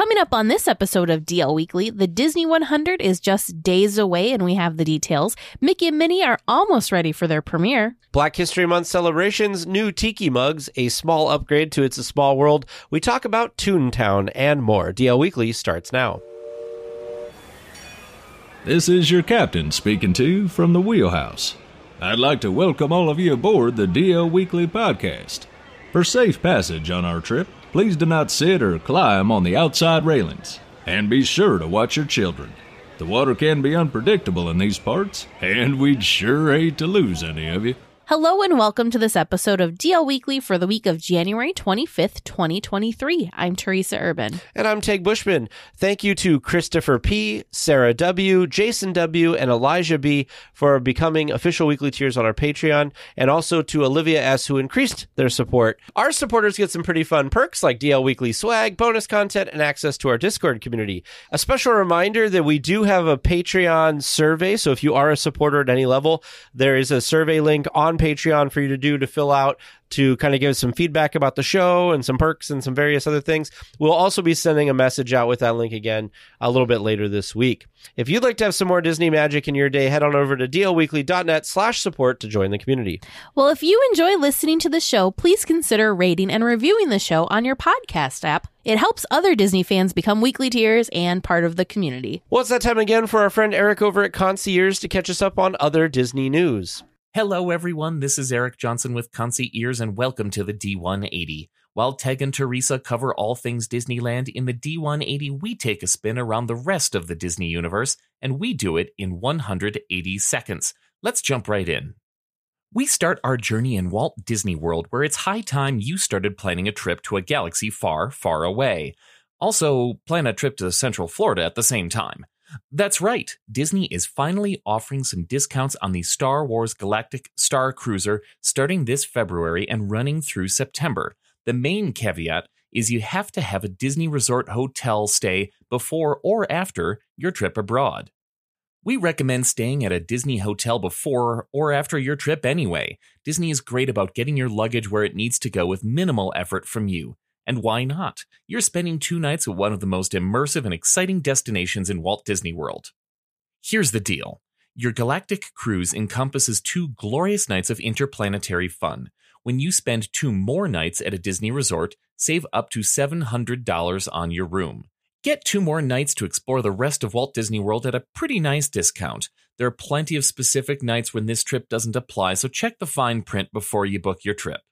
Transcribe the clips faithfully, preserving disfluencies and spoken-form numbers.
Coming up on this episode of D L Weekly, the Disney one hundred is just days away and we have the details. Mickey and Minnie are almost ready for their premiere. Black History Month celebrations, new tiki mugs, a small upgrade to It's a Small World. We talk about Toontown and more. D L Weekly starts now. This is your captain speaking to you from the wheelhouse. I'd like to welcome all of you aboard the D L Weekly podcast. For safe passage on our trip, please do not sit or climb on the outside railings, and be sure to watch your children. The water can be unpredictable in these parts, and we'd sure hate to lose any of you. Hello and welcome to this episode of D L Weekly for the week of January twenty-fifth, twenty twenty-three. I'm Teresa Urban. And I'm Teg Bushman. Thank you to Christopher P., Sarah W., Jason W., and Elijah B. for becoming official weekly tiers on our Patreon, and also to Olivia S., who increased their support. Our supporters get some pretty fun perks like D L Weekly swag, bonus content, and access to our Discord community. A special reminder that we do have a Patreon survey, so if you are a supporter at any level, there is a survey link on Patreon for you to do to fill out to kind of give us some feedback about the show and some perks and some various other things. We'll also be sending a message out with that link again a little bit later this week. If you'd like to have some more Disney magic in your day, head on over to dlweekly.net slash support to join the community. Well, if you enjoy listening to the show, please consider rating and reviewing the show on your podcast app. It helps other Disney fans become weekly tiers and part of the community. Well, it's that time again for our friend Eric over at Concierge to catch us up on other Disney news. Hello, everyone. This is Eric Johnson with Concierge, and welcome to the D one eighty. While Teg and Teresa cover all things Disneyland, in the D one eighty, we take a spin around the rest of the Disney universe, and we do it in one hundred eighty seconds. Let's jump right in. We start our journey in Walt Disney World, where it's high time you started planning a trip to a galaxy far, far away. Also, plan a trip to Central Florida at the same time. That's right, Disney is finally offering some discounts on the Star Wars Galactic Star Cruiser starting this February and running through September. The main caveat is you have to have a Disney Resort hotel stay before or after your trip abroad. We recommend staying at a Disney hotel before or after your trip anyway. Disney is great about getting your luggage where it needs to go with minimal effort from you. And why not? You're spending two nights at one of the most immersive and exciting destinations in Walt Disney World. Here's the deal. Your galactic cruise encompasses two glorious nights of interplanetary fun. When you spend two more nights at a Disney resort, save up to seven hundred dollars on your room. Get two more nights to explore the rest of Walt Disney World at a pretty nice discount. There are plenty of specific nights when this trip doesn't apply, so check the fine print before you book your trip.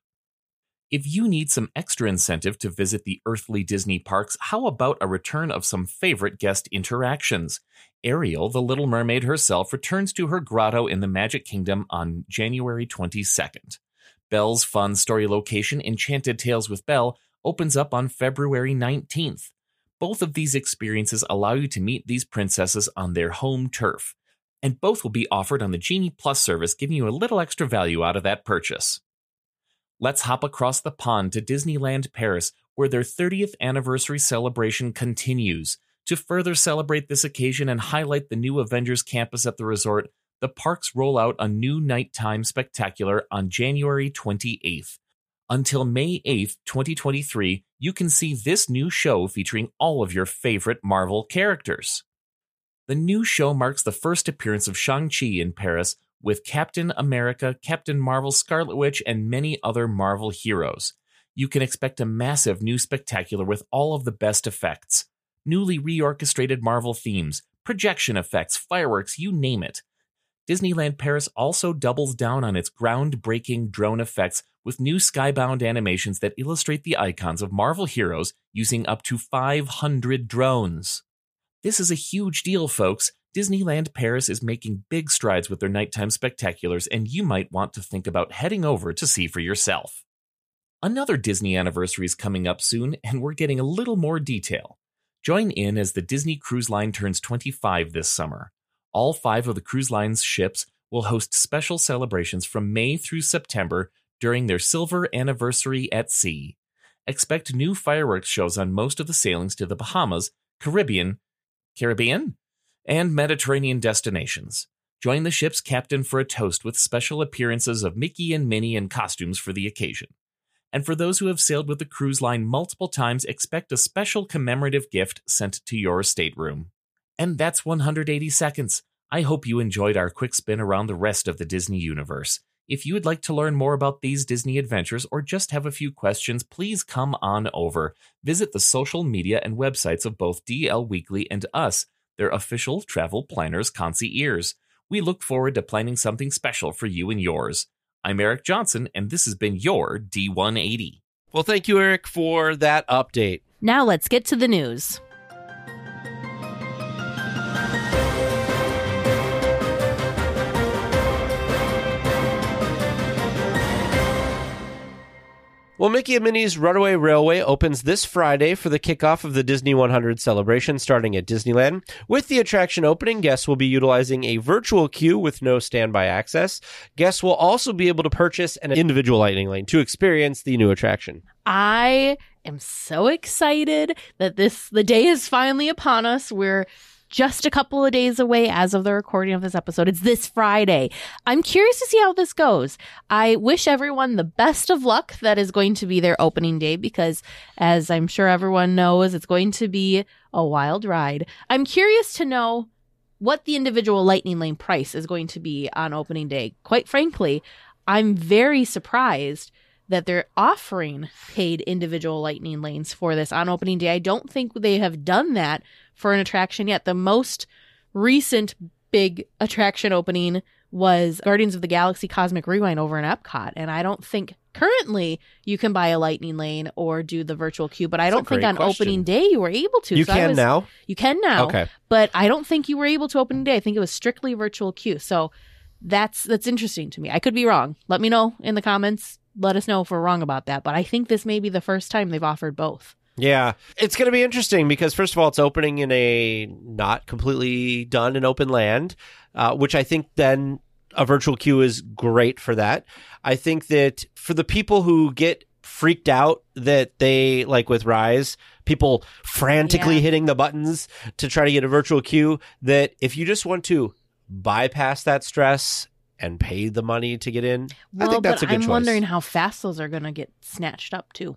If you need some extra incentive to visit the earthly Disney parks, how about a return of some favorite guest interactions? Ariel, the Little Mermaid herself, returns to her grotto in the Magic Kingdom on January twenty-second. Belle's fun story location, Enchanted Tales with Belle, opens up on February nineteenth. Both of these experiences allow you to meet these princesses on their home turf, and both will be offered on the Genie Plus service, giving you a little extra value out of that purchase. Let's hop across the pond to Disneyland Paris, where their thirtieth anniversary celebration continues. To further celebrate this occasion and highlight the new Avengers campus at the resort, the parks roll out a new nighttime spectacular on January twenty-eighth. Until May eighth, twenty twenty-three, you can see this new show featuring all of your favorite Marvel characters. The new show marks the first appearance of Shang-Chi in Paris, with Captain America, Captain Marvel, Scarlet Witch, and many other Marvel heroes. You can expect a massive new spectacular with all of the best effects. Newly reorchestrated Marvel themes, projection effects, fireworks, you name it. Disneyland Paris also doubles down on its groundbreaking drone effects with new skybound animations that illustrate the icons of Marvel heroes using up to five hundred drones. This is a huge deal, folks. Disneyland Paris is making big strides with their nighttime spectaculars, and you might want to think about heading over to see for yourself. Another Disney anniversary is coming up soon, and we're getting a little more detail. Join in as the Disney Cruise Line turns twenty-five this summer. All five of the cruise line's ships will host special celebrations from May through September during their silver anniversary at sea. Expect new fireworks shows on most of the sailings to the Bahamas, Caribbean, Caribbean? and Mediterranean destinations. Join the ship's captain for a toast with special appearances of Mickey and Minnie in costumes for the occasion. And for those who have sailed with the cruise line multiple times, expect a special commemorative gift sent to your stateroom. And that's one hundred eighty seconds. I hope you enjoyed our quick spin around the rest of the Disney universe. If you would like to learn more about these Disney adventures or just have a few questions, please come on over. Visit the social media and websites of both D L Weekly and us, their official travel planners, concierges. We look forward to planning something special for you and yours. I'm Eric Johnson, and this has been your D one eighty. Well, thank you, Eric, for that update. Now let's get to the news. Well, Mickey and Minnie's Runaway Railway opens this Friday for the kickoff of the Disney one hundred celebration starting at Disneyland. With the attraction opening, guests will be utilizing a virtual queue with no standby access. Guests will also be able to purchase an individual Lightning Lane to experience the new attraction. I am so excited that this the day is finally upon us. We're just a couple of days away as of the recording of this episode. It's this Friday. I'm curious to see how this goes. I wish everyone the best of luck that is going to be their opening day because, as I'm sure everyone knows, it's going to be a wild ride. I'm curious to know what the individual Lightning Lane price is going to be on opening day. Quite frankly, I'm very surprised that they're offering paid individual Lightning Lanes for this on opening day. I don't think they have done that for an attraction yet. The most recent big attraction opening was Guardians of the Galaxy Cosmic Rewind over in Epcot, and I don't think currently you can buy a Lightning Lane or do the virtual queue, but I don't think on question. opening day you were able to. You so can I was, now? You can now. Okay. But I don't think you were able to opening day. I think it was strictly virtual queue. So that's that's interesting to me. I could be wrong. Let me know in the comments. Let us know if we're wrong about that. But I think this may be the first time they've offered both. Yeah, it's going to be interesting because, first of all, it's opening in a not completely done and open land, uh, which I think then a virtual queue is great for that. I think that for the people who get freaked out that they, like with Rise, people frantically Yeah. hitting the buttons to try to get a virtual queue, that if you just want to bypass that stress and pay the money to get in, Well, I think that's but a good I'm choice. wondering how fast those are going to get snatched up too.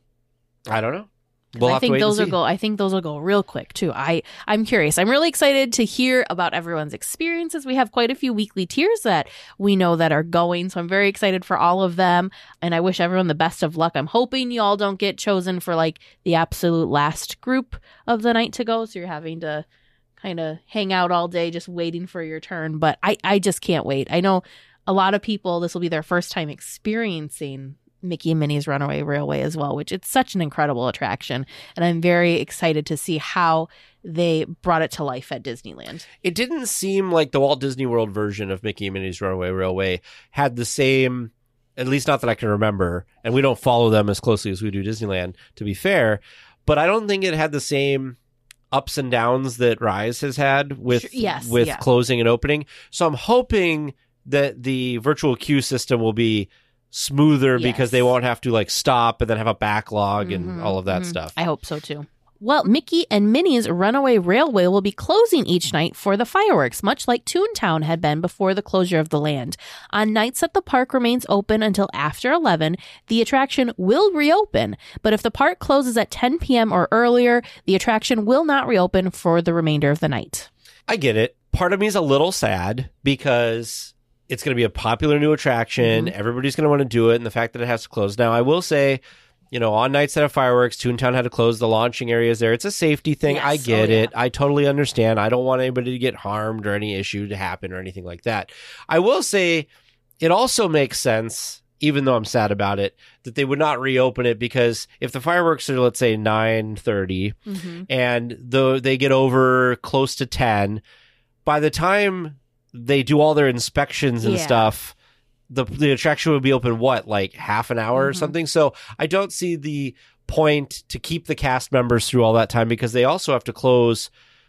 I don't know. 'Cause We'll I have to think wait those and will see. go. I think those will go real quick too. I I'm curious. I'm really excited to hear about everyone's experiences. We have quite a few weekly tiers that we know that are going, so I'm very excited for all of them. And I wish everyone the best of luck. I'm hoping you all don't get chosen for like the absolute last group of the night to go, so you're having to kind of hang out all day just waiting for your turn. But I I just can't wait. I know a lot of people, this will be their first time experiencing Mickey and Minnie's Runaway Railway as well, which it's such an incredible attraction. And I'm very excited to see how they brought it to life at Disneyland. It didn't seem like the Walt Disney World version of Mickey and Minnie's Runaway Railway had the same, at least not that I can remember, and we don't follow them as closely as we do Disneyland, to be fair, but I don't think it had the same ups and downs that Rise has had with, Sure, yes, with yeah. closing and opening. So I'm hoping that the virtual queue system will be smoother Yes. because they won't have to like stop and then have a backlog and Mhm, all of that mhm. stuff. I hope so too. Well, Mickey and Minnie's Runaway Railway will be closing each night for the fireworks, much like Toontown had been before the closure of the land. On nights that the park remains open until after eleven, the attraction will reopen. But if the park closes at ten p.m. or earlier, the attraction will not reopen for the remainder of the night. I get it. Part of me is a little sad because it's going to be a popular new attraction. Mhm. Everybody's going to want to do it. And the fact that it has to close. Now, I will say, you know, on nights that have fireworks, Toontown had to close the launching areas there. It's a safety thing. Yes. I get Oh, yeah. it. I totally understand. I don't want anybody to get harmed or any issue to happen or anything like that. I will say it also makes sense, even though I'm sad about it, that they would not reopen it because if the fireworks are, let's say, nine thirty Mm-hmm. and though they get over close to ten, by the time they do all their inspections and Yeah. stuff, the the attraction would be open, what, like half an hour or Mhm. something? So I don't see the point to keep the cast members through all that time because they also have to close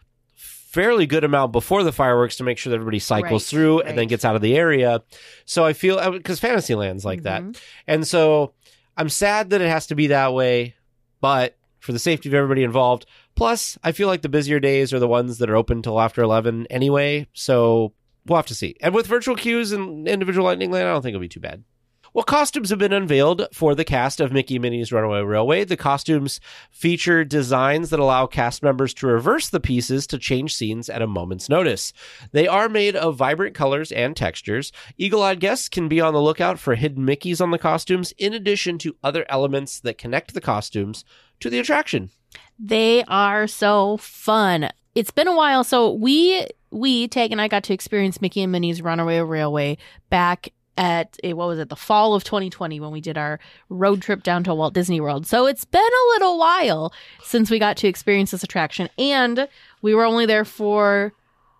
fairly good amount before the fireworks to make sure that everybody cycles Right, through and then right. gets out of the area. So I feel, because Fantasyland's like that. Mhm. And so I'm sad that it has to be that way, but for the safety of everybody involved. Plus, I feel like the busier days are the ones that are open till after eleven anyway. So we'll have to see. And with virtual queues and individual Lightning Lane, I don't think it'll be too bad. Well, costumes have been unveiled for the cast of Mickey and Minnie's Runaway Railway. The costumes feature designs that allow cast members to reverse the pieces to change scenes at a moment's notice. They are made of vibrant colors and textures. Eagle-eyed guests can be on the lookout for hidden Mickeys on the costumes, in addition to other elements that connect the costumes to the attraction. They are so fun. It's been a while, so we, we, Tag and I got to experience Mickey and Minnie's Runaway Railway back at, what was it, the fall of twenty twenty when we did our road trip down to Walt Disney World. So it's been a little while since we got to experience this attraction. And we were only there for,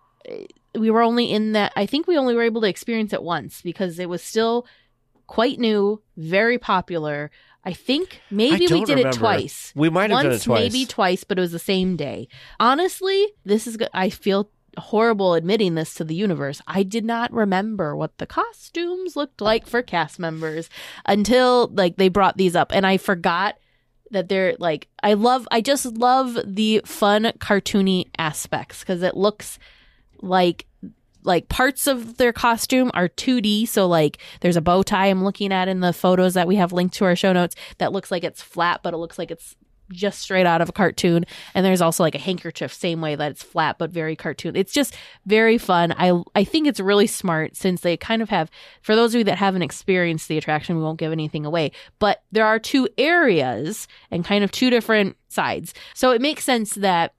we were only in that, I think we only were able to experience it once because it was still quite new, very popular. I think maybe we did remember. it twice. We might have Once, done it twice. maybe twice, but it was the same day. Honestly, this is good. I feel horrible admitting this to the universe. I did not remember what the costumes looked like for cast members until like they brought these up, and I forgot that they're like. I love. I just love the fun cartoony aspects because it looks like. Like parts of their costume are two D. So like there's a bow tie I'm looking at in the photos that we have linked to our show notes that looks like it's flat, but it looks like it's just straight out of a cartoon. And there's also like a handkerchief, same way that it's flat, but very cartoon. It's just very fun. I, I think it's really smart since they kind of have, for those of you that haven't experienced the attraction, we won't give anything away, but there are two areas and kind of two different sides. So it makes sense that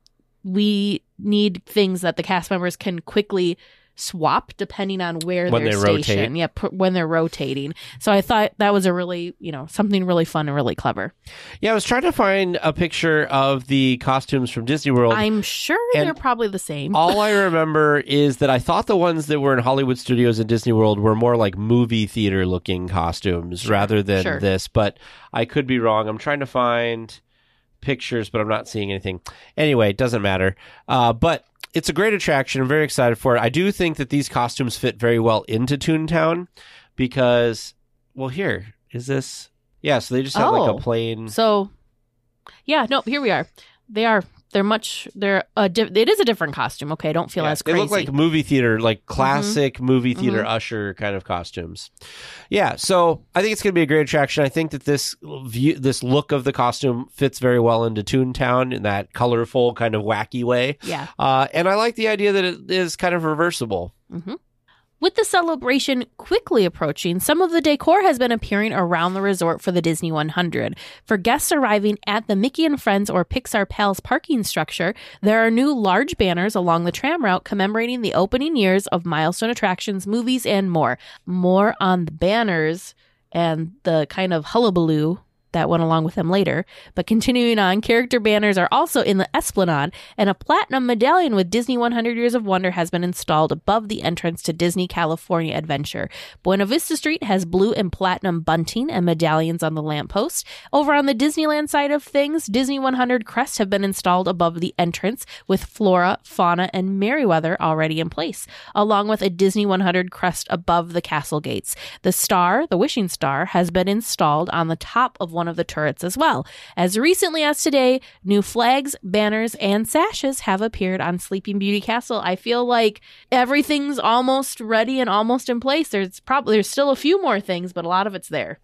we need things that the cast members can quickly swap depending on where when they're they stationed. rotate. Yeah, pr- when they're rotating. So I thought that was a really, you know, something really fun and really clever. Yeah, I was trying to find a picture of the costumes from Disney World. I'm sure And they're probably the same. All I remember is that I thought the ones that were in Hollywood Studios and Disney World were more like movie theater looking costumes rather than Sure. this, but I could be wrong. I'm trying to find pictures, but I'm not seeing anything. Anyway, it doesn't matter. Uh, but it's a great attraction. I'm very excited for it. I do think that these costumes fit very well into Toontown because, well, here, is this? Yeah, so they just have like Oh. a plain... So, yeah, no, here we are. They are, they're much, they're, a di- it is a different costume. Okay, don't feel Yeah, as they crazy. look like movie theater, like classic movie theater Mhm. usher kind of costumes. Yeah, so I think it's going to be a great attraction. I think that this view, this look of the costume fits very well into Toontown in that colorful kind of wacky way. Yeah. Uh, and I like the idea that it is kind of reversible. Mm-hmm. With the celebration quickly approaching, some of the decor has been appearing around the resort for the Disney one hundred. For guests arriving at the Mickey and Friends or Pixar Pals parking structure, there are new large banners along the tram route commemorating the opening years of milestone attractions, movies, and more. More on the banners and the kind of hullabaloo that went along with them later. But continuing on, character banners are also in the Esplanade, and a platinum medallion with Disney one hundred Years of Wonder has been installed above the entrance to Disney California Adventure. Buena Vista Street has blue and platinum bunting and medallions on the lamppost. Over on the Disneyland side of things, Disney one hundred crests have been installed above the entrance with Flora, Fauna, and Merriweather already in place, along with a Disney one hundred crest above the castle gates. The star, the wishing star, has been installed on the top of one of the turrets as well. As recently as today, new flags, banners, and sashes have appeared on Sleeping Beauty Castle. I feel like everything's almost ready and almost in place. There's probably there's still a few more things, but a lot of it's there.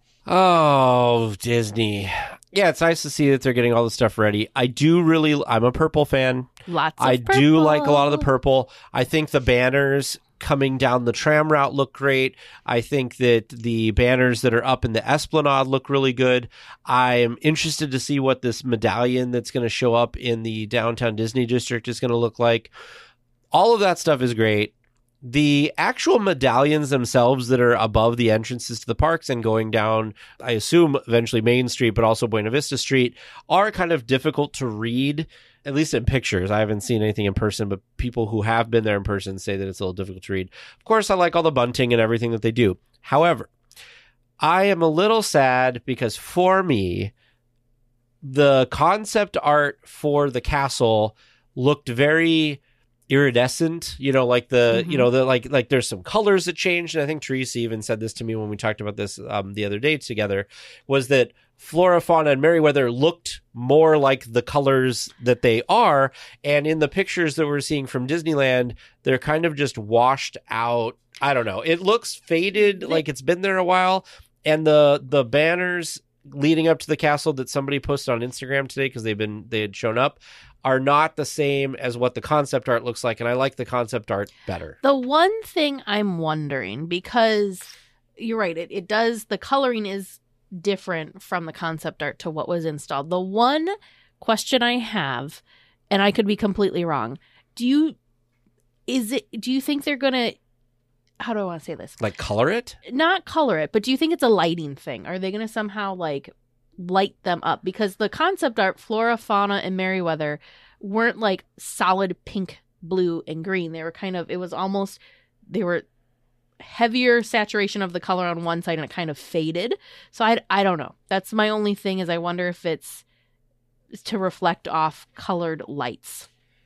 Oh, Disney. Yeah, it's nice to see that they're getting all the stuff ready. I do really, I'm a purple fan. Lots of I purple. do like a lot of the purple. I think the banners coming down the tram route look great. I think that the banners that are up in the Esplanade look really good. I'm interested to see what this medallion that's going to show up in the downtown Disney district is going to look like. All of that stuff is great. The actual medallions themselves that are above the entrances to the parks and going down, I assume eventually Main Street, but also Buena Vista Street, are kind of difficult to read, at least in pictures. I haven't seen anything in person, but people who have been there in person say that it's a little difficult to read. Of course, I like all the bunting and everything that they do. However, I am a little sad because for me, the concept art for the castle looked very iridescent, you know, like the, Mhm. you know, the like, like there's some colors that changed. And I think Teresa even said this to me when we talked about this um, the other day together, was that Flora, Fauna, and Merriweather looked more like the colors that they are. And in the pictures that we're seeing from Disneyland, they're kind of just washed out. I don't know. It looks faded, like it's been there a while. and the the banners leading up to the castle that somebody posted on Instagram today, because they've been they had shown up, are not the same as what the concept art looks like, and I like the concept art better. The one thing I'm wondering, because you're right, it, it does, the coloring is different from the concept art to what was installed. The one question I have, and I could be completely wrong, do you is it do you think they're gonna, how do I want to say this? Like color it? Not color it, but do you think it's a lighting thing? Are they gonna somehow like light them up? Because the concept art, Flora, Fauna, and Merryweather weren't like solid pink, blue, and green. They were kind of, it was almost, they were heavier saturation of the color on one side and it kind of faded. So I, I don't know. That's my only thing, is I wonder if it's to reflect off colored lights.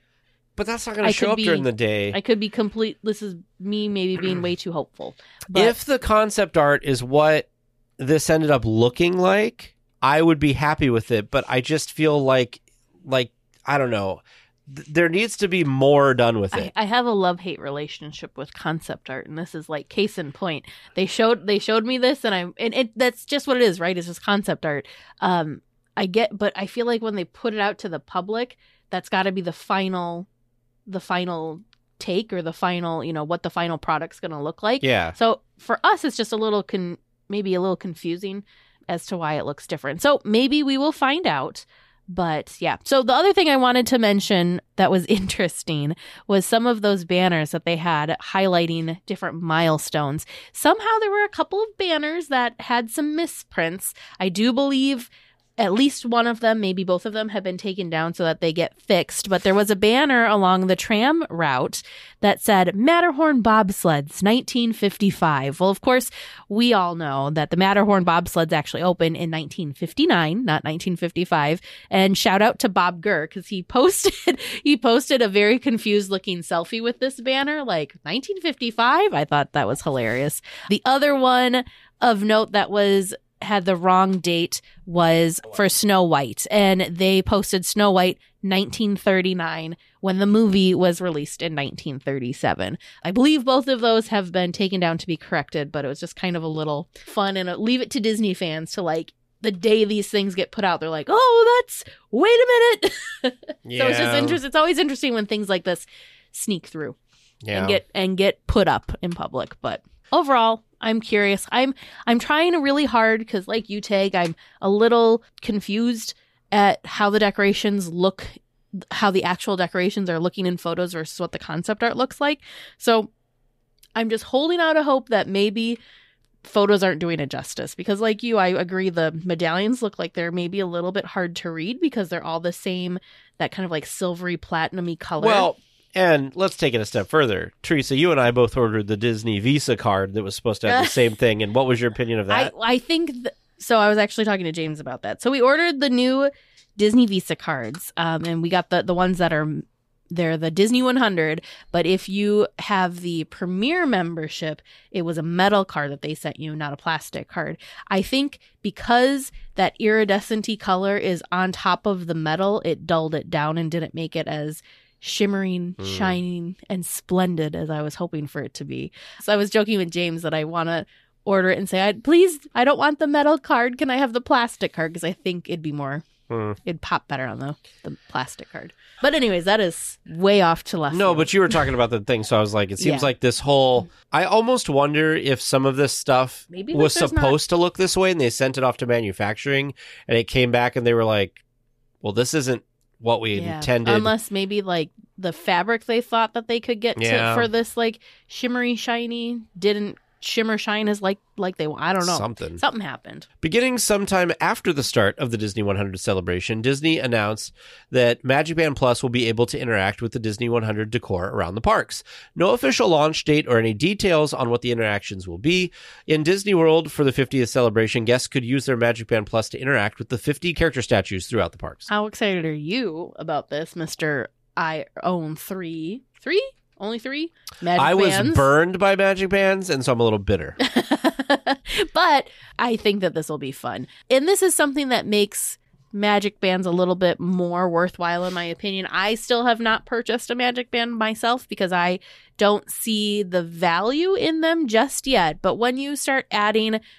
But that's not going I to show could up be- during the day. I could be complete, this is me maybe being way too hopeful. But If the concept art is what this ended up looking like, I would be happy with it. But I just feel like, like I don't know, th- there needs to be more done with I, it. I have a love-hate relationship with concept art, and this is like case in point. They showed they showed me this, and I and it that's just what it is, right? It's just concept art. Um, I get, but I feel like when they put it out to the public, that's got to be the final, the final take, or the final, you know, what the final product's going to look like. Yeah. So for us, it's just a little con maybe a little confusing as to why it looks different. So maybe we will find out. But yeah, so the other thing I wanted to mention that was interesting was some of those banners that they had highlighting different milestones. Somehow there were a couple of banners that had some misprints. I do believe at least one of them, maybe both of them, have been taken down so that they get fixed. But there was a banner along the tram route that said Matterhorn Bobsleds nineteen fifty-five. Well, of course, we all know that the Matterhorn Bobsleds actually opened in nineteen fifty-nine, not nineteen fifty-five. And shout out to Bob Gurr, because he posted he posted a very confused looking selfie with this banner, like nineteen fifty-five. I thought that was hilarious. The other one of note that was had the wrong date was for Snow White, and they posted Snow White nineteen thirty-nine when the movie was released in nineteen thirty-seven. I believe both of those have been taken down to be corrected, but it was just kind of a little fun, and leave it to Disney fans to, like, the day these things get put out, they're like, oh, that's, wait a minute. Yeah. So it's just interesting. It's always interesting when things like this sneak through Yeah. and get and get put up in public. But overall, I'm curious. I'm I'm trying really hard because, like you, Tag, I'm a little confused at how the decorations look, how the actual decorations are looking in photos versus what the concept art looks like. So I'm just holding out a hope that maybe photos aren't doing it justice, because like you, I agree the medallions look like they're maybe a little bit hard to read because they're all the same, that kind of like silvery platinum-y color. Well, and let's take it a step further. Teresa, you and I both ordered the Disney Visa card that was supposed to have the same thing. And what was your opinion of that? I, I think, th- so I was actually talking to James about that. So we ordered the new Disney Visa cards, um, and we got the, the ones that are, they're the Disney one hundred. But if you have the Premier membership, it was a metal card that they sent you, not a plastic card. I think because that iridescent-y color is on top of the metal, it dulled it down and didn't make it as shimmering, Mm. shining, and splendid as I was hoping for it to be. So I was joking with James that I want to order it and say, I, please, I don't want the metal card. Can I have the plastic card? Because I think it'd be more, Hmm. it'd pop better on the, the plastic card. But anyways, that is way off to left No, field. but you were talking about the thing, so I was like, it seems Yeah. like this whole... I almost wonder if some of this stuff Maybe was this is not- supposed to look this way, and they sent it off to manufacturing, and it came back, and they were like, well, this isn't what we Yeah. intended. Unless maybe like the fabric they thought that they could get Yeah. to for this like shimmery, shiny didn't shimmer shine as like like they I don't know. Something. Something happened. Beginning sometime after the start of the Disney one hundred celebration, Disney announced that Magic Band Plus will be able to interact with the Disney one hundred decor around the parks. No official launch date or any details on what the interactions will be. In Disney World for the fiftieth celebration, guests could use their Magic Band Plus to interact with the fifty character statues throughout the parks. How excited are you about this, Mister I own three? Three? Only three? Magic I was bands? burned by Magic Bands, and so I'm a little bitter. But I think that this will be fun. And this is something that makes Magic Bands a little bit more worthwhile, in my opinion. I still have not purchased a Magic Band myself because I don't see the value in them just yet. But when you start adding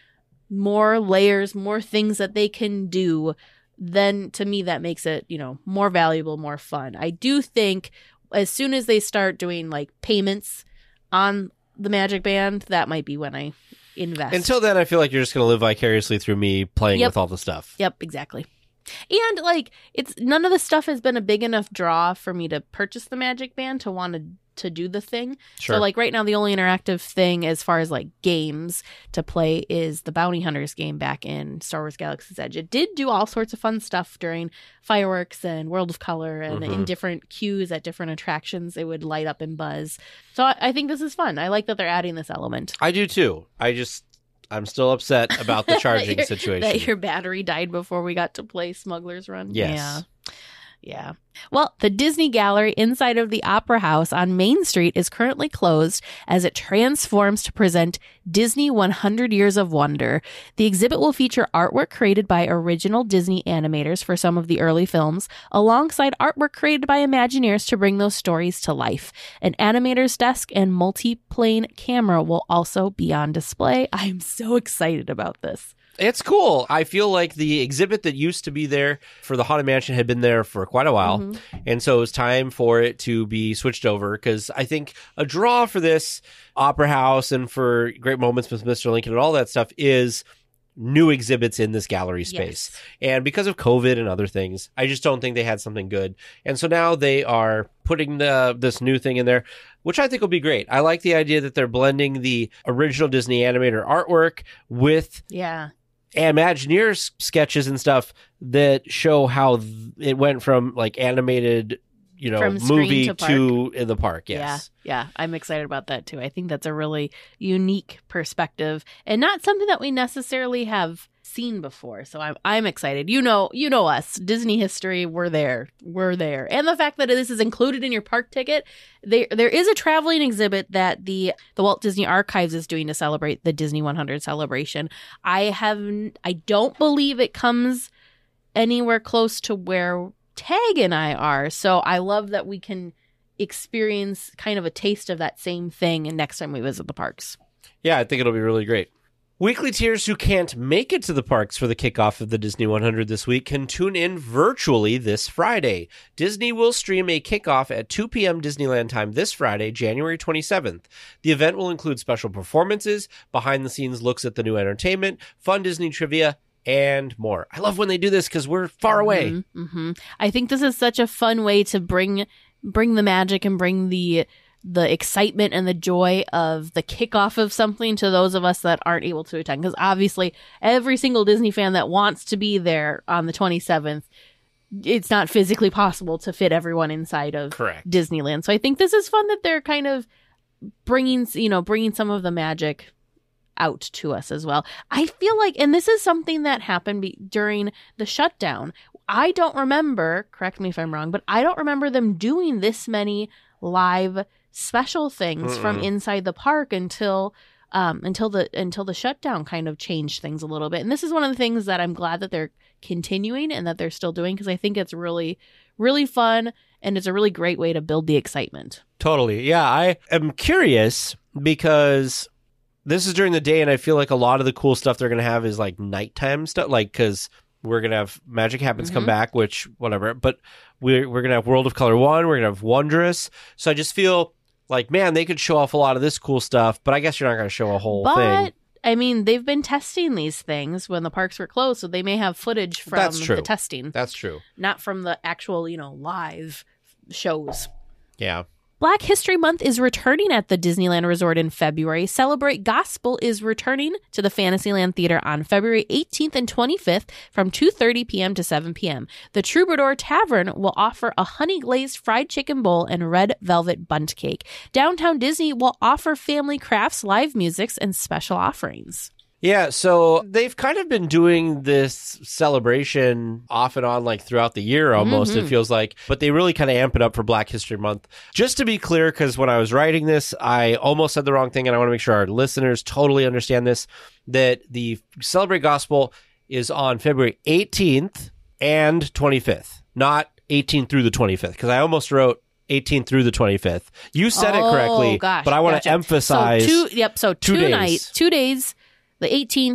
more layers, more things that they can do, then to me that makes it, you know, more valuable, more fun. I do think as soon as they start doing like payments on the Magic Band, that might be when I invest. Until then, I feel like you're just going to live vicariously through me playing Yep. with all the stuff. Yep, exactly. And like it's none of the stuff has been a big enough draw for me to purchase the Magic Band to want to to do the thing. Sure. So like right now the only interactive thing as far as like games to play is the Bounty Hunters game back in Star Wars Galaxy's Edge. It did do all sorts of fun stuff during fireworks and World of Color and Mhm. in different queues at different attractions. It would light up and buzz. So I, I think this is fun. I like that they're adding this element. I do too. I just, I'm still upset about the charging that your- situation. That your battery died before we got to play Smuggler's Run. Yes. Yeah. Yeah. Well, the Disney Gallery inside of the Opera House on Main Street is currently closed as it transforms to present Disney one hundred Years of Wonder. The exhibit will feature artwork created by original Disney animators for some of the early films, alongside artwork created by Imagineers to bring those stories to life. An animator's desk and multi-plane camera will also be on display. I am so excited about this. It's cool. I feel like the exhibit that used to be there for the Haunted Mansion had been there for quite a while. Mhm. And so it was time for it to be switched over because I think a draw for this Opera House and for Great Moments with Mister Lincoln and all that stuff is new exhibits in this gallery space. Yes. And because of COVID and other things, I just don't think they had something good. And so now they are putting the, this new thing in there, which I think will be great. I like the idea that they're blending the original Disney animator artwork with Yeah. Imagineers sketches and stuff that show how th- it went from like animated, you know, From screen movie to park. to in the park. Yes. Yeah, yeah, I'm excited about that too. I think that's a really unique perspective and not something that we necessarily have seen before. So I'm I'm excited. You know, you know us, Disney history. We're there, we're there, and the fact that this is included in your park ticket. There there is a traveling exhibit that the the Walt Disney Archives is doing to celebrate the Disney one hundred celebration. I have I don't believe it comes anywhere close to where Tag and I are. So I love that we can experience kind of a taste of that same thing next time we visit the parks. Yeah, I think it'll be really great. Weekly tiers who can't make it to the parks for the kickoff of the Disney one hundred this week can tune in virtually this Friday. Disney will stream a kickoff at two p.m. Disneyland time this Friday, January twenty-seventh. The event will include special performances, behind-the-scenes looks at the new entertainment, fun Disney trivia, and more. I love when they do this because we're far away. Mm-hmm, mm-hmm. I think this is such a fun way to bring bring the magic and bring the the excitement and the joy of the kickoff of something to those of us that aren't able to attend. Because obviously, every single Disney fan that wants to be there on the twenty-seventh, it's not physically possible to fit everyone inside of Correct. Disneyland. So I think this is fun that they're kind of bringing, you know, bringing some of the magic out to us as well. I feel like, and this is something that happened be- during the shutdown. I don't remember, correct me if I'm wrong, but I don't remember them doing this many live special things Mm-mm. from inside the park until um until the until the shutdown kind of changed things a little bit. And this is one of the things that I'm glad that they're continuing and that they're still doing, because I think it's really really fun and it's a really great way to build the excitement. Totally. Yeah, I am curious because this is during the day and I feel like a lot of the cool stuff they're going to have is like nighttime stuff, like because we're going to have Magic Happens come Mhm. back, which whatever, but we're, we're going to have World of Color one, we're going to have Wondrous. So I just feel like, man, they could show off a lot of this cool stuff, but I guess you're not going to show a whole But thing. I mean, they've been testing these things when the parks were closed, so they may have footage from That's true. the testing, That's true. not from the actual, you know, live shows. Yeah. Black History Month is returning at the Disneyland Resort in February. Celebrate Gospel is returning to the Fantasyland Theater on February eighteenth and twenty-fifth from two thirty p.m. to seven p.m. The Troubadour Tavern will offer a honey-glazed fried chicken bowl and red velvet bundt cake. Downtown Disney will offer family crafts, live musics, and special offerings. Yeah, so they've kind of been doing this celebration off and on like throughout the year almost, Mhm. it feels like. But they really kind of amp it up for Black History Month. Just to be clear, because when I was writing this, I almost said the wrong thing, and I want to make sure our listeners totally understand this, that the Celebrate Gospel is on February eighteenth and twenty-fifth, not eighteenth through the twenty-fifth, because I almost wrote eighteenth through the twenty-fifth. You said Oh, it correctly, gosh, but I want gotcha. to emphasize So two, yep, so two two, days. nights, two days, the eighteenth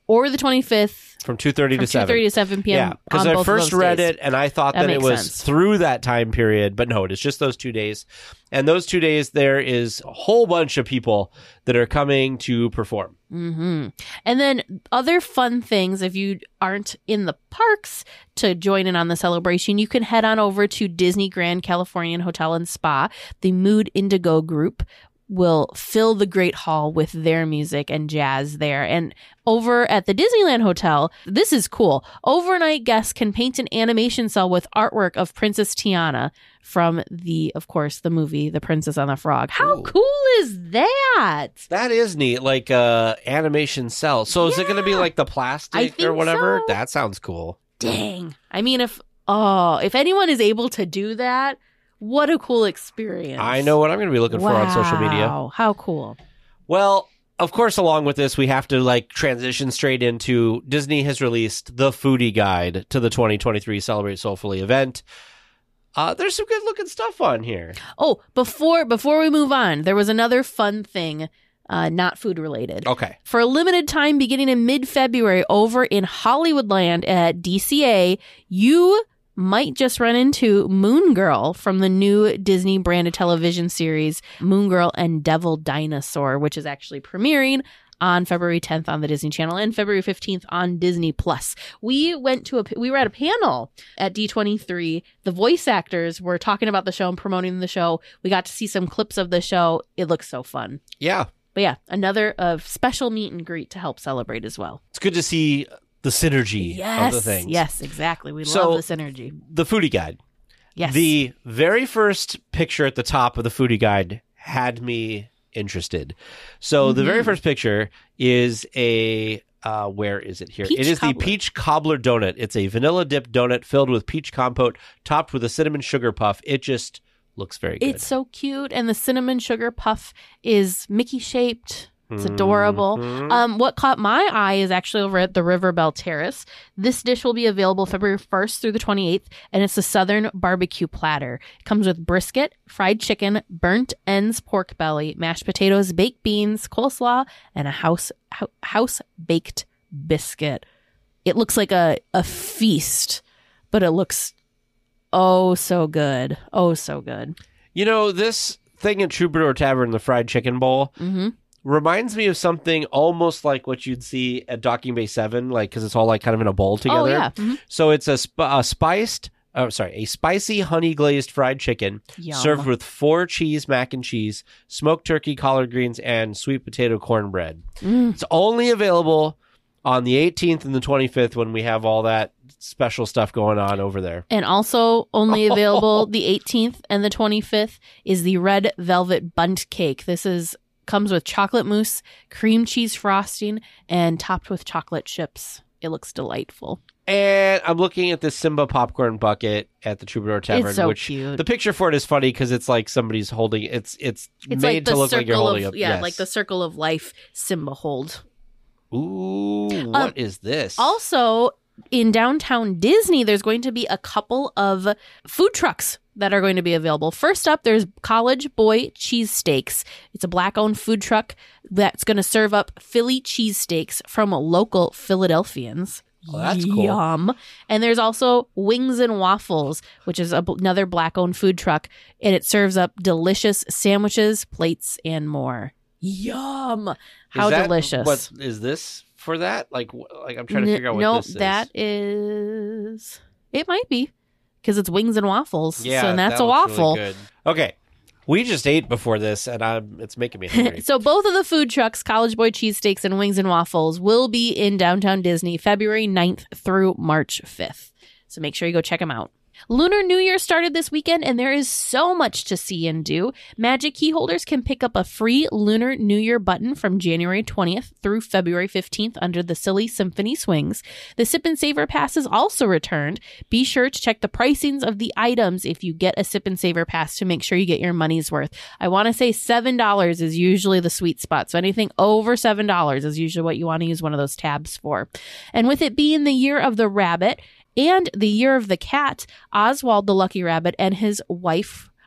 or the twenty-fifth from two thirty from to seven. two thirty to seven p.m. Yeah, because on I both of first those read days. it and I thought That that, it makes was sense. through that time period, but no, it is just those two days. And those two days, there is a whole bunch of people that are coming to perform. Mm-hmm. And then other fun things, if you aren't in the parks to join in on the celebration, you can head on over to Disney Grand Californian Hotel and Spa. The Mood Indigo group will fill the Great Hall with their music and jazz there. And over at the Disneyland Hotel, this is cool. Overnight guests can paint an animation cell with artwork of Princess Tiana from the, of course, the movie The Princess and the Frog. How Ooh. cool is that? That is neat, like uh, animation cell. So is it going to be Yeah. like the I plastic think or whatever? so. That sounds cool. Dang. I mean, if, oh, if anyone is able to do that, what a cool experience. I know what I'm going to be looking for on social media. Wow, how cool. Well, of course, along with this, we have to like transition straight into Disney has released the foodie guide to the twenty twenty-three Celebrate Soulfully event. Uh, there's some good looking stuff on here. Oh, before before we move on, there was another fun thing, uh, not food related. Okay. For a limited time beginning in mid-February over in Hollywoodland at D C A, you might just run into Moon Girl from the new Disney branded television series Moon Girl and Devil Dinosaur, which is actually premiering on February tenth on the Disney Channel and February fifteenth on Disney Plus. We went to a we were at a panel at D twenty-three. The voice actors were talking about the show and promoting the show. We got to see some clips of the show. It looks so fun. Yeah. But yeah, another uh, special meet and greet to help celebrate as well. It's good to see the synergy Yes, of the things. yes, exactly. We So- love the synergy. The foodie guide. Yes. The very first picture at the top of the foodie guide had me interested. So the very Mhm. first picture is a uh, where is it here? Peach it is cobbler. the peach cobbler donut. It's a vanilla dip donut filled with peach compote, topped with a cinnamon sugar puff. It just looks very good. It's so cute, and the cinnamon sugar puff is Mickey shaped. It's adorable. Mhm. Um, what caught my eye is actually over at the River Belle Terrace. This dish will be available February first through the twenty-eighth, and it's a Southern barbecue platter. It comes with brisket, fried chicken, burnt ends pork belly, mashed potatoes, baked beans, coleslaw, and a house ho- house baked biscuit. It looks like a, a feast, but it looks oh so good. Oh so good. You know, this thing at Troubadour Tavern, the fried chicken bowl, Mm-hmm. reminds me of something almost like what you'd see at Docking Bay seven, like because it's all like kind of in a bowl together. Oh yeah. Mhm. So it's a, sp- a spiced, oh sorry, a spicy honey glazed fried chicken Yum. served with four cheese mac and cheese, smoked turkey, collard greens, and sweet potato cornbread. Mm. It's only available on the eighteenth and the twenty-fifth when we have all that special stuff going on over there. And also only available the eighteenth and the twenty-fifth is the red velvet bundt cake. This is comes with chocolate mousse, cream cheese frosting, and topped with chocolate chips. It looks delightful. And I'm looking at this Simba popcorn bucket at the Troubadour Tavern, It's so which cute. the picture for it is funny because it's like somebody's holding it's it's, It's made like the to look circle like you're holding of up. yeah, yes. like the circle of life Simba hold. Ooh, what Um, is this? Also, in downtown Disney, there's going to be a couple of food trucks that are going to be available. First up, there's College Boy Cheesesteaks. It's a black-owned food truck that's going to serve up Philly cheesesteaks from local Philadelphians. Oh, that's cool. Yum. And there's also Wings and Waffles, which is a, another black-owned food truck, and it serves up delicious sandwiches, plates, and more. Yum. How Is that- delicious. What is this for that? Like, wh- like I'm trying to N- figure out what no, this is. that is. It might be because it's wings and waffles. yeah, so that's that a looks really waffle. good. Okay, we just ate before this, and I'm it's making me hungry. So both of the food trucks, College Boy Cheesesteaks and Wings and Waffles, will be in downtown Disney February ninth through March fifth. So make sure you go check them out. Lunar New Year started this weekend, and there is so much to see and do. Magic key holders can pick up a free Lunar New Year button from January twentieth through February fifteenth under the Silly Symphony Swings. The Sip and Savor Pass is also returned. Be sure to check the pricings of the items if you get a Sip and Savor Pass to make sure you get your money's worth. I want to say seven dollars is usually the sweet spot, so anything over seven dollars is usually what you want to use one of those tabs for. And with it being the year of the rabbit, and the year of the cat, Oswald the Lucky Rabbit and his wife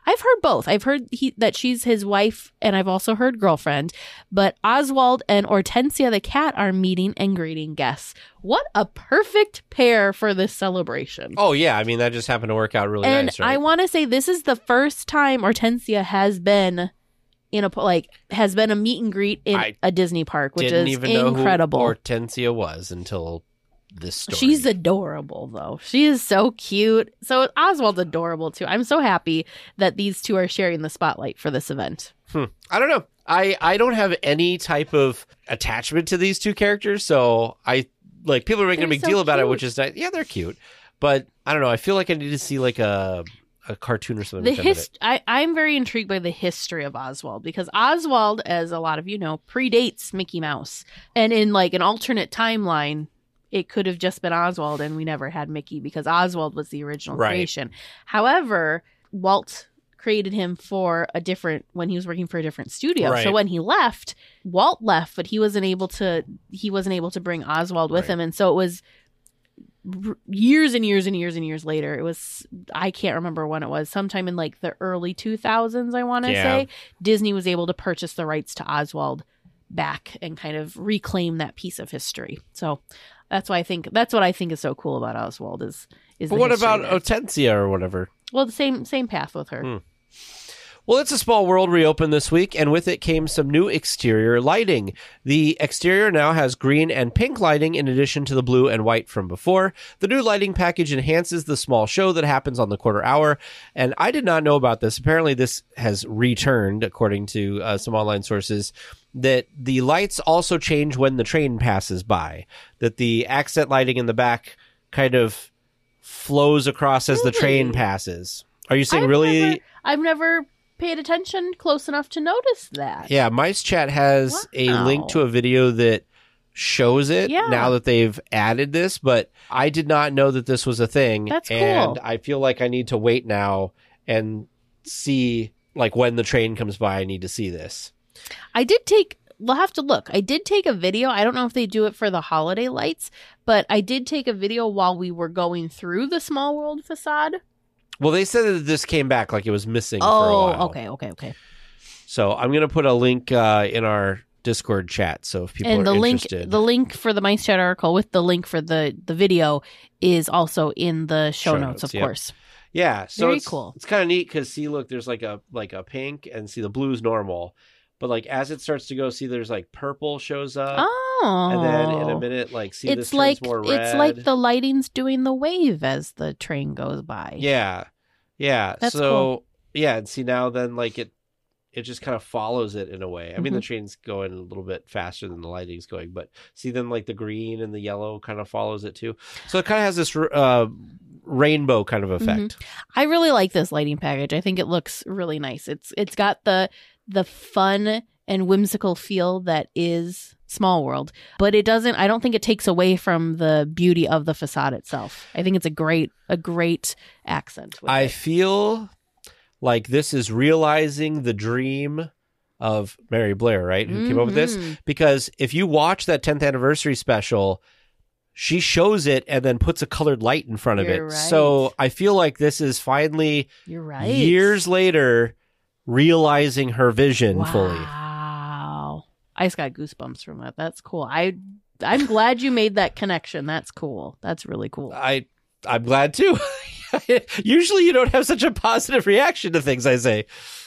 I've heard both. I've heard he, that she's his wife, and I've also heard girlfriend. But Oswald and Hortensia the cat are meeting and greeting guests. What a perfect pair for this celebration. Oh, yeah. I mean, that just happened to work out really and nice, right? I want to say this is the first time Hortensia has been in a like has been a meet and greet in I a Disney park, which Didn't is even incredible. know who Hortensia was until this story. She's adorable, though. She is so cute. So Oswald's adorable, too. I'm so happy that these two are sharing the spotlight for this event. Hmm. I don't know. I, I don't have any type of attachment to these two characters, so I like people are making They're a big so deal about it, cute. which is nice. Yeah, they're cute, but I don't know. I feel like I need to see like a a cartoon or something. The with them in hist- it. I, I'm very intrigued by the history of Oswald, because Oswald, as a lot of you know, predates Mickey Mouse. And in like an alternate timeline, it could have just been Oswald and we never had Mickey, because Oswald was the original Right. creation. However, Walt created him for a different when he was working for a different studio. Right. So when he left, Walt left, but he wasn't able to he wasn't able to bring Oswald with Right. him, and so it was r- years and years and years and years later. It was I can't remember when it was, sometime in like the early two thousands, I want to Yeah. say, Disney was able to purchase the rights to Oswald back and kind of reclaim that piece of history. So that's why I think that's what I think is so cool about Oswald is is But the what history about there. Hortensia or whatever? Well, the same same path with her. Hmm. Well, It's a Small World reopened this week, and with it came some new exterior lighting. The exterior now has green and pink lighting in addition to the blue and white from before. The new lighting package enhances the small show that happens on the quarter hour, and I did not know about this. Apparently, this has returned, according to uh, some online sources, that the lights also change when the train passes by, that the accent lighting in the back kind of flows across as the train Really? passes. Are you saying I've really... never, I've never paid attention close enough to notice that. Yeah, Mice Chat has a Wow. link to a video that shows it Yeah. now that they've added this, but I did not know that this was a thing. That's cool. And I feel like I need to wait now and see, like, when the train comes by, I need to see this. I did take, we'll have to look. I did take a video. I don't know if they do it for the holiday lights, but I did take a video while we were going through the Small World facade. Well, they said that this came back like it was missing for a Oh, while. okay, okay, okay. So I'm going to put a link uh, in our Discord chat, so if people And are the link, interested. the link for the Mice Chat article with the link for the the video is also in the show, Show notes, notes, of yep. course. Yeah, so Very it's, cool. It's kind of neat because see, look, there's like a like a pink, and see the blue's normal, but like as it starts to go, see there's like purple shows up, Oh, and then in a minute, like see this it's turns like more red. it's like the lighting's doing the wave as the train goes by. yeah, yeah. That's so cool. yeah, and see now then like it it just kind of follows it in a way. I mean, Mhm. the train's going a little bit faster than the lighting's going, but see then like the green and the yellow kind of follows it too. So it kind of has this uh, rainbow kind of effect. I really like this lighting package. I think it looks really nice. It's it's got the the fun and whimsical feel that is Small World, but it doesn't I don't think it takes away from the beauty of the facade itself. I think it's a great a great accent. with I it. feel like this is realizing the dream of Mary Blair, right? Who came up with this? Mhm. Because if you watch that tenth anniversary special, she shows it and then puts a colored light in front of You're it. right. So I feel like this is finally You're right. years later realizing her vision fully. Wow. I just got goosebumps from that. That's cool. I I'm glad you made that connection. That's cool. That's really cool. I I'm glad too. Usually you don't have such a positive reaction to things I say.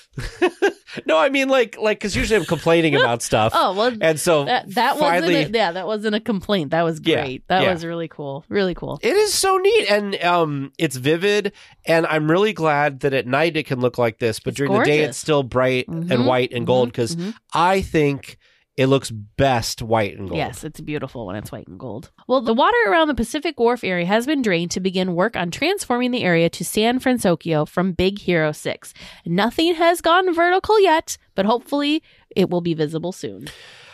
No, I mean like like because usually I'm complaining about stuff. Oh, well, And so that that finally, wasn't a, yeah, that wasn't a complaint. That was Yeah, great. That yeah. was really cool. Really cool. it is so neat, and um, it's vivid, and I'm really glad that at night it can look like this, but It's during the day gorgeous. it's still bright Mhm, and white and gold mhm, because mhm. I think it looks best white and gold. Yes, it's beautiful when it's white and gold. Well, the water around the Pacific Wharf area has been drained to begin work on transforming the area to San Francisco from Big Hero six. Nothing has gone vertical yet, but hopefully it will be visible soon.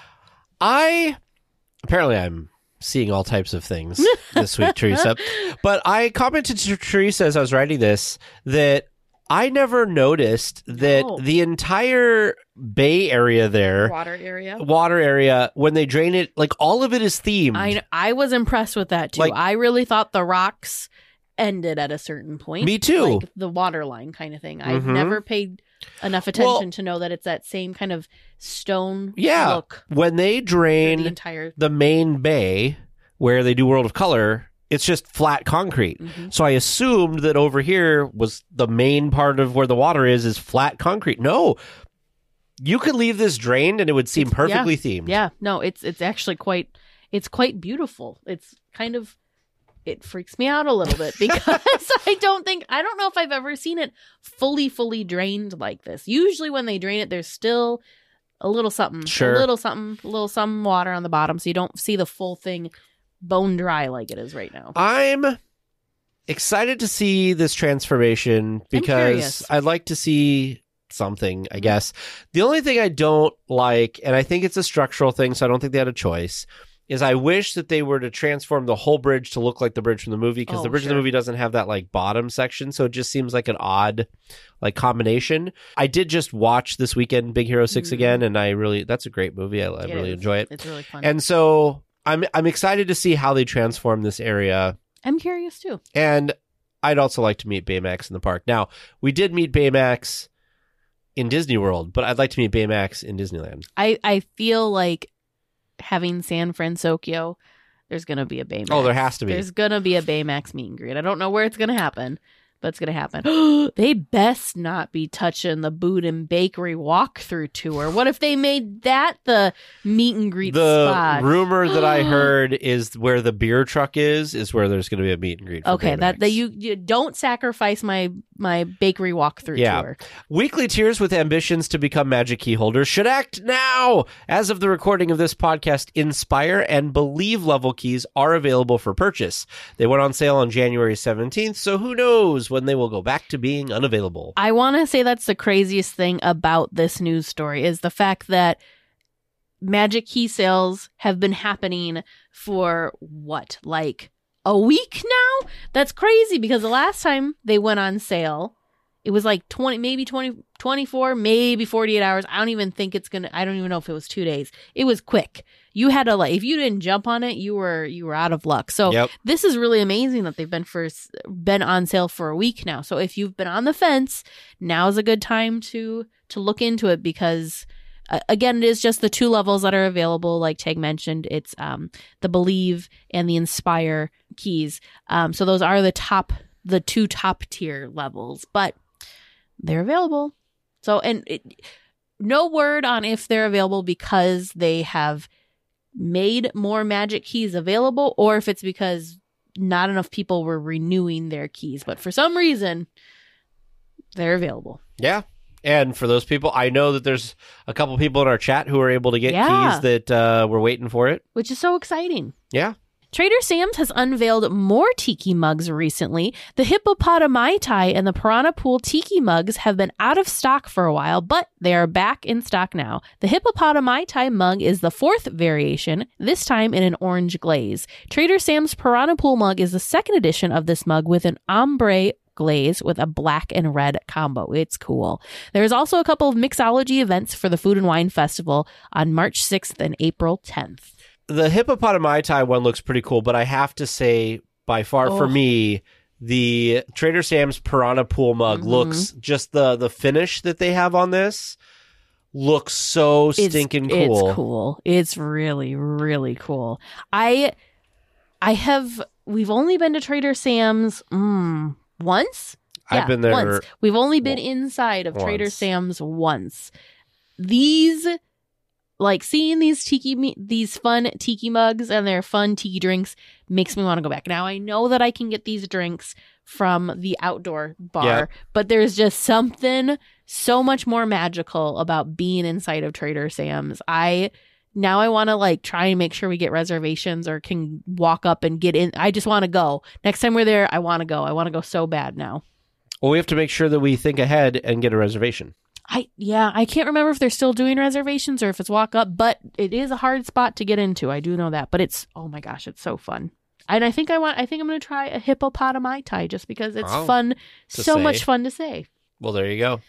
I apparently I'm seeing all types of things this week, Teresa. But I commented to Teresa as I was writing this that I never noticed that No. the entire Bay Area there, Water area. water area, when they drain it, like all of it is themed. I I was impressed with that too. Like- I really thought the rocks ended at a certain point. Me too. Like the water line kind of thing. I've Mhm. never paid enough attention Well- to know that it's that same kind of stone Yeah. look When they for drain the entire. the main bay where they do World of Color, it's just flat concrete. Mhm. So I assumed that over here was the main part of where the water is, is flat concrete. No. You could leave this drained and it would seem It's- perfectly themed. Yeah, no, it's it's actually quite it's quite beautiful. It's kind of it freaks me out a little bit because I don't think I don't know if I've ever seen it fully fully drained like this. Usually when they drain it, there's still a little something, Sure. a little something, a little some water on the bottom, so you don't see the full thing bone dry like it is right now. I'm excited to see this transformation because curious. I'd like to see something, I guess. The only thing I don't like, and I think it's a structural thing, so I don't think they had a choice, is I wish that they were to transform the whole bridge to look like the bridge from the movie, because Oh, the bridge in sure. the movie doesn't have that like bottom section, so it just seems like an odd like combination. I did just watch this weekend Big Hero six Mhm. again, and I really that's a great movie. I, I It really is. enjoy it. It's really fun. And so I'm I'm excited to see how they transform this area. I'm curious too. And I'd also like to meet Baymax in the park. Now, we did meet Baymax in Disney World, but I'd like to meet Baymax in Disneyland. I I feel like having San Francisco, there's gonna be a Baymax. Oh, there has to be. There's gonna be a Baymax meet and greet. I don't know where it's gonna happen, but it's gonna happen. They best not be touching the Boot and Bakery walkthrough tour. What if they made that the meet and greet The spot? rumor that I heard is where the beer truck is, is where there's going to be a meet and greet. For Okay, that Baymax. that you, you don't sacrifice my my bakery walkthrough Yeah. tour. Weekly tiers with ambitions to become Magic Key holders should act now. As of the recording of this podcast, Inspire and Believe level keys are available for purchase. They went on sale on January seventeenth, so who knows when they will go back to being unavailable. I want to say that's the craziest thing about this news story is the fact that Magic Key sales have been happening for what, like a week now? That's crazy because the last time they went on sale, it was like twenty, maybe twenty, twenty-four, maybe forty-eight hours. I don't even think it's going to, I don't even know if it was two days. It was quick. You had to like, if you didn't jump on it, you were, you were out of luck. So Yep. this is really amazing that they've been for, been on sale for a week now. So if you've been on the fence, now's a good time to, to look into it because uh, again, it is just the two levels that are available. Like Tag mentioned, it's um, the Believe and the Inspire keys. Um, so those are the top, the two top tier levels, but they're available. So, and it, no word on if they're available because they have made more Magic keys available or if it's because not enough people were renewing their keys. But for some reason, they're available. Yeah. And for those people, I know that there's a couple people in our chat who are able to get Yeah. keys that uh, were waiting for it. Which is so exciting. Yeah. Trader Sam's has unveiled more tiki mugs recently. The Hippopotami and the Piranha Pool tiki mugs have been out of stock for a while, but they are back in stock now. The Hippopotami mug is the fourth variation, this time in an orange glaze. Trader Sam's Piranha Pool mug is the second edition of this mug with an ombre glaze with a black and red combo. It's cool. There's also a couple of mixology events for the Food and Wine Festival on March sixth and April tenth. The hippopotami tie one looks pretty cool, but I have to say, by far for Oh. me, the Trader Sam's Piranha Pool mug Mhm. looks just the the finish that they have on this looks so It's- stinking cool. It's cool. It's really, really cool. I, I have. We've only been to Trader Sam's mm, once. I've Yeah, been there once. We've only been once. inside of Trader Once. Sam's once. These, like seeing these tiki, me- these fun tiki mugs and their fun tiki drinks makes me want to go back. Now I know that I can get these drinks from the outdoor bar, Yeah. but there's just something so much more magical about being inside of Trader Sam's. I now I want to like try and make sure we get reservations or can walk up and get in. I just want to go. Next time we're there, I want to go. I want to go so bad now. Well, we have to make sure that we think ahead and get a reservation. I yeah, I can't remember if they're still doing reservations or if it's walk up, but it is a hard spot to get into. I do know that, but it's oh my gosh, it's so fun. And I think I want I think I'm going to try a hippopotami tie just because it's Oh, fun, to so say. much fun to say. Well, there you go.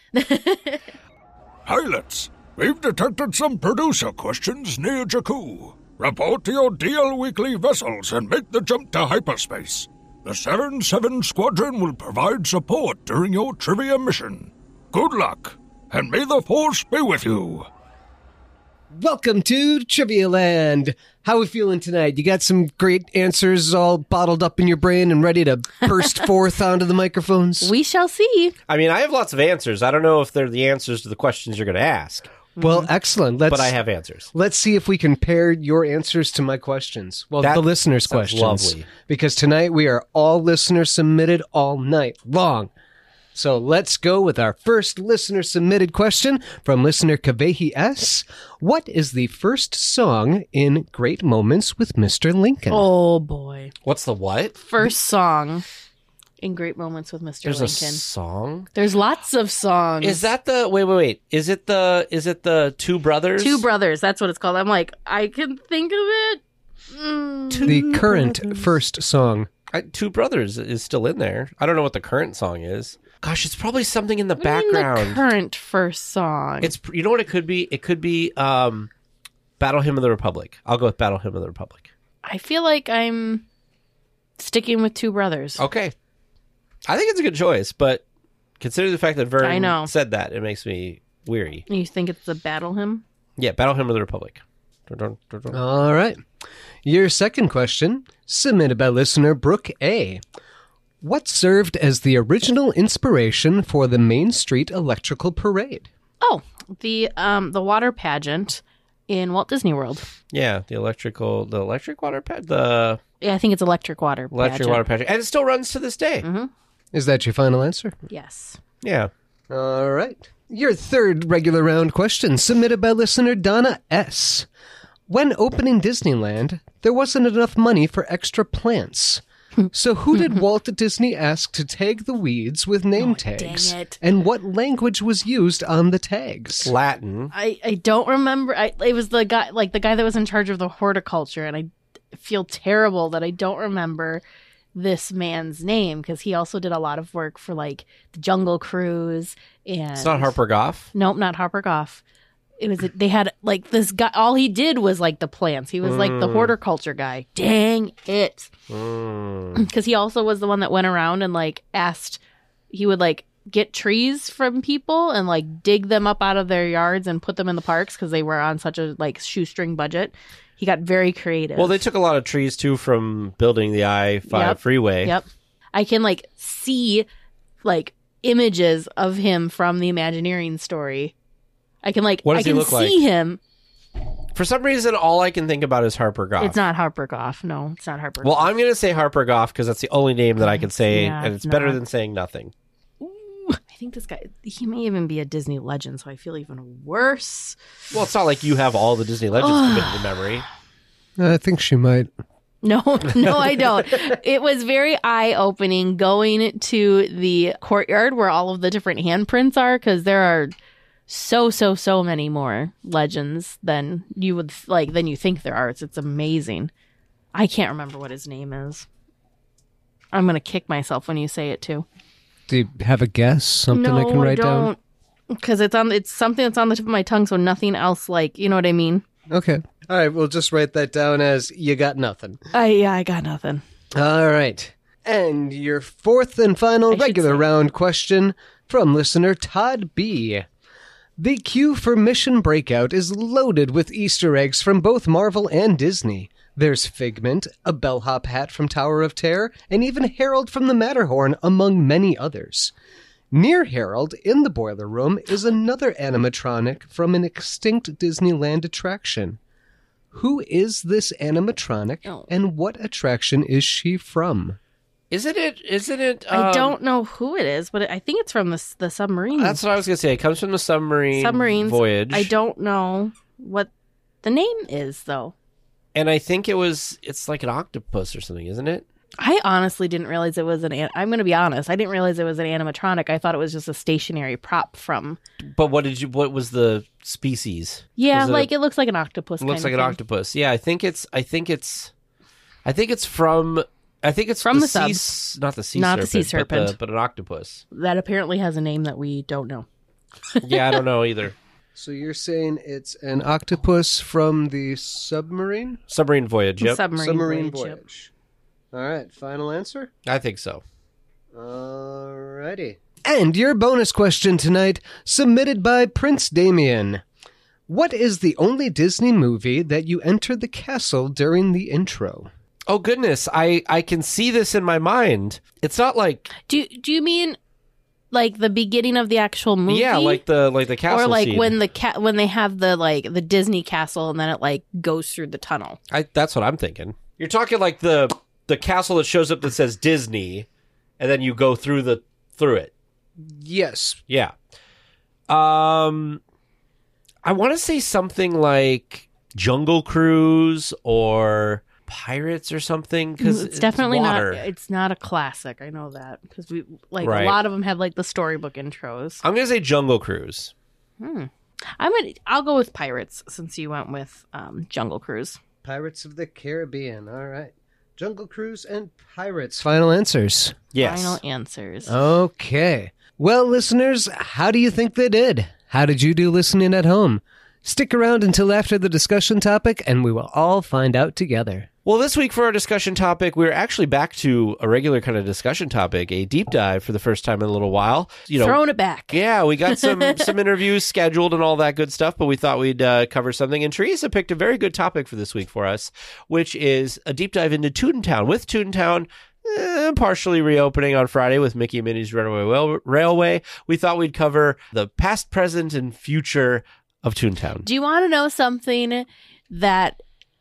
Pilots, we've detected some producer questions near Jakku. Report to your D L Weekly vessels and make the jump to hyperspace. The seven seven Squadron will provide support during your trivia mission. Good luck, and may the Force be with you. Welcome to Trivia Land. How are we feeling tonight? You got some great answers all bottled up in your brain and ready to burst forth onto the microphones? We shall see. I mean, I have lots of answers. I don't know if they're the answers to the questions you're going to ask, Well, excellent. Let's, but I have answers. Let's see if we can pair your answers to my questions. Well, That the listeners' sounds questions. lovely. Because tonight we are all listener submitted all night long. So let's go with our first listener submitted question from listener Kavehi S. What is the first song in Great Moments with Mister Lincoln? Oh, boy. What's the what? First song in Great Moments with Mister There's Lincoln. a song? There's lots of songs. Is that the wait, wait, wait? Is it the is it the Two Brothers? Two Brothers? That's what it's called. I'm like, I can think of it. Mm. The current first song. I, Two Brothers is still in there. I don't know what the current song is. Gosh, it's probably something in the What do you mean background. the current first song. It's you know what it could be? It could be um, Battle Hymn of the Republic. I'll go with Battle Hymn of the Republic. I feel like I'm sticking with Two Brothers. Okay. I think it's a good choice, but considering the fact that Vern I know. said that, it makes me weary. You think it's the Battle Hymn? Yeah, Battle Hymn of the Republic. Dun, dun, dun, dun. All right. Your second question, submitted by listener Brooke A. What served as the original inspiration for the Main Street Electrical Parade? Oh, the um the water pageant in Walt Disney World. Yeah, the electrical, the electric water pad, the Yeah, I think it's electric water. electric pageant. water pageant, and it still runs to this day. Mm-hmm. Is that your final answer? Yes. Yeah. All right. Your third regular round question, submitted by listener Donna S. When opening Disneyland, there wasn't enough money for extra plants. So who did Walt Disney ask to tag the weeds with name Oh, tags? dang it. And what language was used on the tags? Latin. I, I don't remember. I, it was the guy, like the guy that was in charge of the horticulture, and I feel terrible that I don't remember this man's name because he also did a lot of work for like the Jungle Cruise and. It's not Harper Goff. Nope, not Harper Goff. It was they had like this guy. All he did was like the plants. He was like the Mm. horticulture guy. Dang it! Mm. Because he also was the one that went around and like asked. He would like get trees from people and like dig them up out of their yards and put them in the parks because they were on such a like shoestring budget. He got very creative. Well, they took a lot of trees too from building the I five Yep. freeway. Yep. I can like see like images of him from the Imagineering story. I can like What I does he can look see like? him. For some reason, all I can think about is Harper Goff. It's not Harper Goff. No, it's not Harper Well, Goff. I'm going to say Harper Goff because that's the only name that I can say, Yeah, and it's it's better not. than saying nothing. Ooh, I think this guy, he may even be a Disney legend, so I feel even worse. Well, it's not like you have all the Disney legends committed to memory. I think she might. No, no, I don't. It was very eye-opening going to the courtyard where all of the different handprints are, because there are so, so, so many more legends than you would like than you think there are. It's, it's amazing. I can't remember what his name is. I'm gonna kick myself when you say it too. Do you have a guess? Something no, I can write I down? don't. Because it's on. It's something that's on the tip of my tongue, so nothing else. Like, you know what I mean? Okay. All right, we'll just write that down as you got nothing. I yeah, I got nothing. All right. And your fourth and final I should regular say- round question from listener Todd B. The queue for Mission Breakout is loaded with Easter eggs from both Marvel and Disney. There's Figment, a bellhop hat from Tower of Terror, and even Harold from the Matterhorn, among many others. Near Harold, in the boiler room, is another animatronic from an extinct Disneyland attraction. Who is this animatronic, Oh. and what attraction is she from? Isn't it? Isn't it? I um, don't know who it is, but I think it's from the s- the submarine. That's what I was going to say. It comes from the submarine Submarines. voyage. I don't know what the name is, though. And I think it was, it's like an octopus or something, isn't it? I honestly didn't realize it was an. an- I'm going to be honest. I didn't realize it was an animatronic. I thought it was just a stationary prop from. But what did you, what was the species? Yeah, Was it- like it looks like an octopus. It looks kind like of an thing. octopus. Yeah, I think it's, I think it's, I think it's from, I think it's From the sea, sub. s- not the sea Not the serpent, sea But, the, serpent. but an octopus. That apparently has a name that we don't know. Yeah, I don't know either. So you're saying it's an octopus from the submarine? Submarine voyage. Yep. Submarine, submarine voyage. Yep. voyage. All right, final answer? I think so. Alrighty. And your bonus question tonight, submitted by Prince Damien. What is the only Disney movie that you enter the castle during the intro? Oh, goodness. I, I can see this in my mind. It's not like... Do do you mean like the beginning of the actual movie? Yeah, like the like the castle or like scene. when the ca- when they have the like the Disney castle and then it like goes through the tunnel. I, that's what I'm thinking. You're talking like the the castle that shows up that says Disney, and then you go through the through it. Yes. Yeah. Um, I want to say something like Jungle Cruise or Pirates or something, because it's definitely water. not. It's not a classic. I know that because we like Right. a lot of them have like the storybook intros. I'm gonna say Jungle Cruise. Hmm. I'm gonna. I'll go with Pirates since you went with um, Jungle Cruise. Pirates of the Caribbean. All right. Jungle Cruise and Pirates. Final answers. Yes. Final answers. Okay. Well, listeners, how do you think they did? How did you do listening at home? Stick around until after the discussion topic, and we will all find out together. Well, this week for our discussion topic, we're actually back to a regular kind of discussion topic, a deep dive for the first time in a little while. You know, Throwing it back. Yeah, we got some some interviews scheduled and all that good stuff, but we thought we'd uh, cover something. And Teresa picked a very good topic for this week for us, which is a deep dive into Toontown. With Toontown eh, partially reopening on Friday with Mickey and Minnie's Runaway Rail- Railway, we thought we'd cover the past, present, and future of Toontown. Do you want to know something that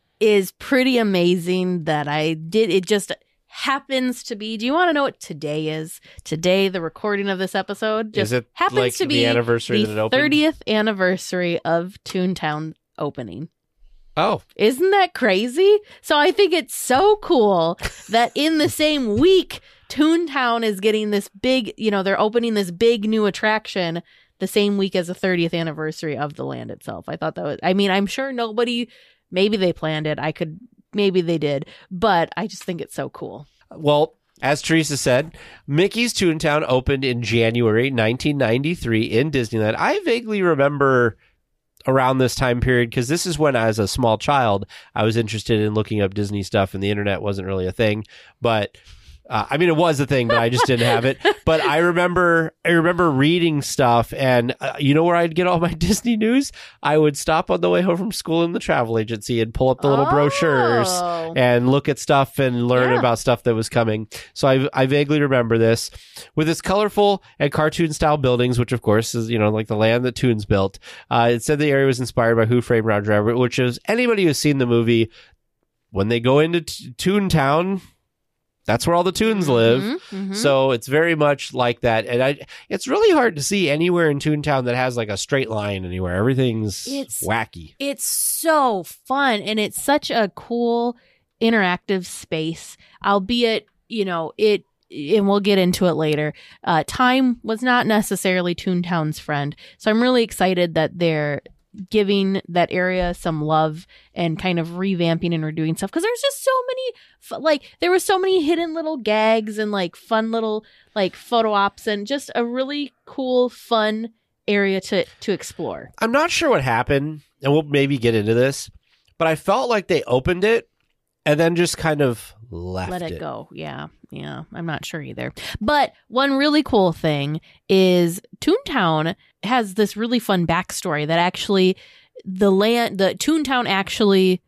is pretty amazing that I did? It just happens to be. Do you want to know what today is? Today, the recording of this episode just Is it happens like to the be anniversary the that it opened? thirtieth anniversary of Toontown opening. Oh, Isn't that crazy? So I think it's so cool that in the same week, Toontown is getting this big, you know, they're opening this big new attraction the same week as the thirtieth anniversary of the land itself. I thought that was, I mean, I'm sure nobody, maybe they planned it. I could, maybe they did, but I just think it's so cool. well, as Teresa said, Mickey's Toontown opened in January nineteen ninety-three in Disneyland. I vaguely remember around this time period because this is when, as a small child, I was interested in looking up Disney stuff, and the internet wasn't really a thing. But uh, I mean, it was a thing, but I just didn't have it. But I remember, I remember reading stuff, and uh, you know where I'd get all my Disney news? I would stop on the way home from school in the travel agency and pull up the little Oh. brochures and look at stuff and learn Yeah. about stuff that was coming. So I, I vaguely remember this with its colorful and cartoon style buildings, which of course is, you know, like the land that Toons built. Uh, it said the area was inspired by Who Framed Roger Rabbit, which is anybody who's seen the movie, when they go into t- Toontown, that's where all the Toons live. Mhm, mhm. So it's very much like that. And I, it's really hard to see anywhere in Toontown that has like a straight line anywhere. Everything's It's- wacky. It's so fun, and it's such a cool interactive space, albeit, you know, it, and we'll get into it later. Uh, time was not necessarily Toontown's friend. So I'm really excited that they're giving that area some love and kind of revamping and redoing stuff. Because there's just so many, f- like, there were so many hidden little gags and like fun little like photo ops and just a really cool, fun area to, to explore. I'm not sure what happened, and we'll maybe get into this, but I felt like they opened it and then just kind of left Let it, go. Yeah. Yeah. I'm not sure either. But one really cool thing is Toontown has this really fun backstory that actually the land, the Toontown actually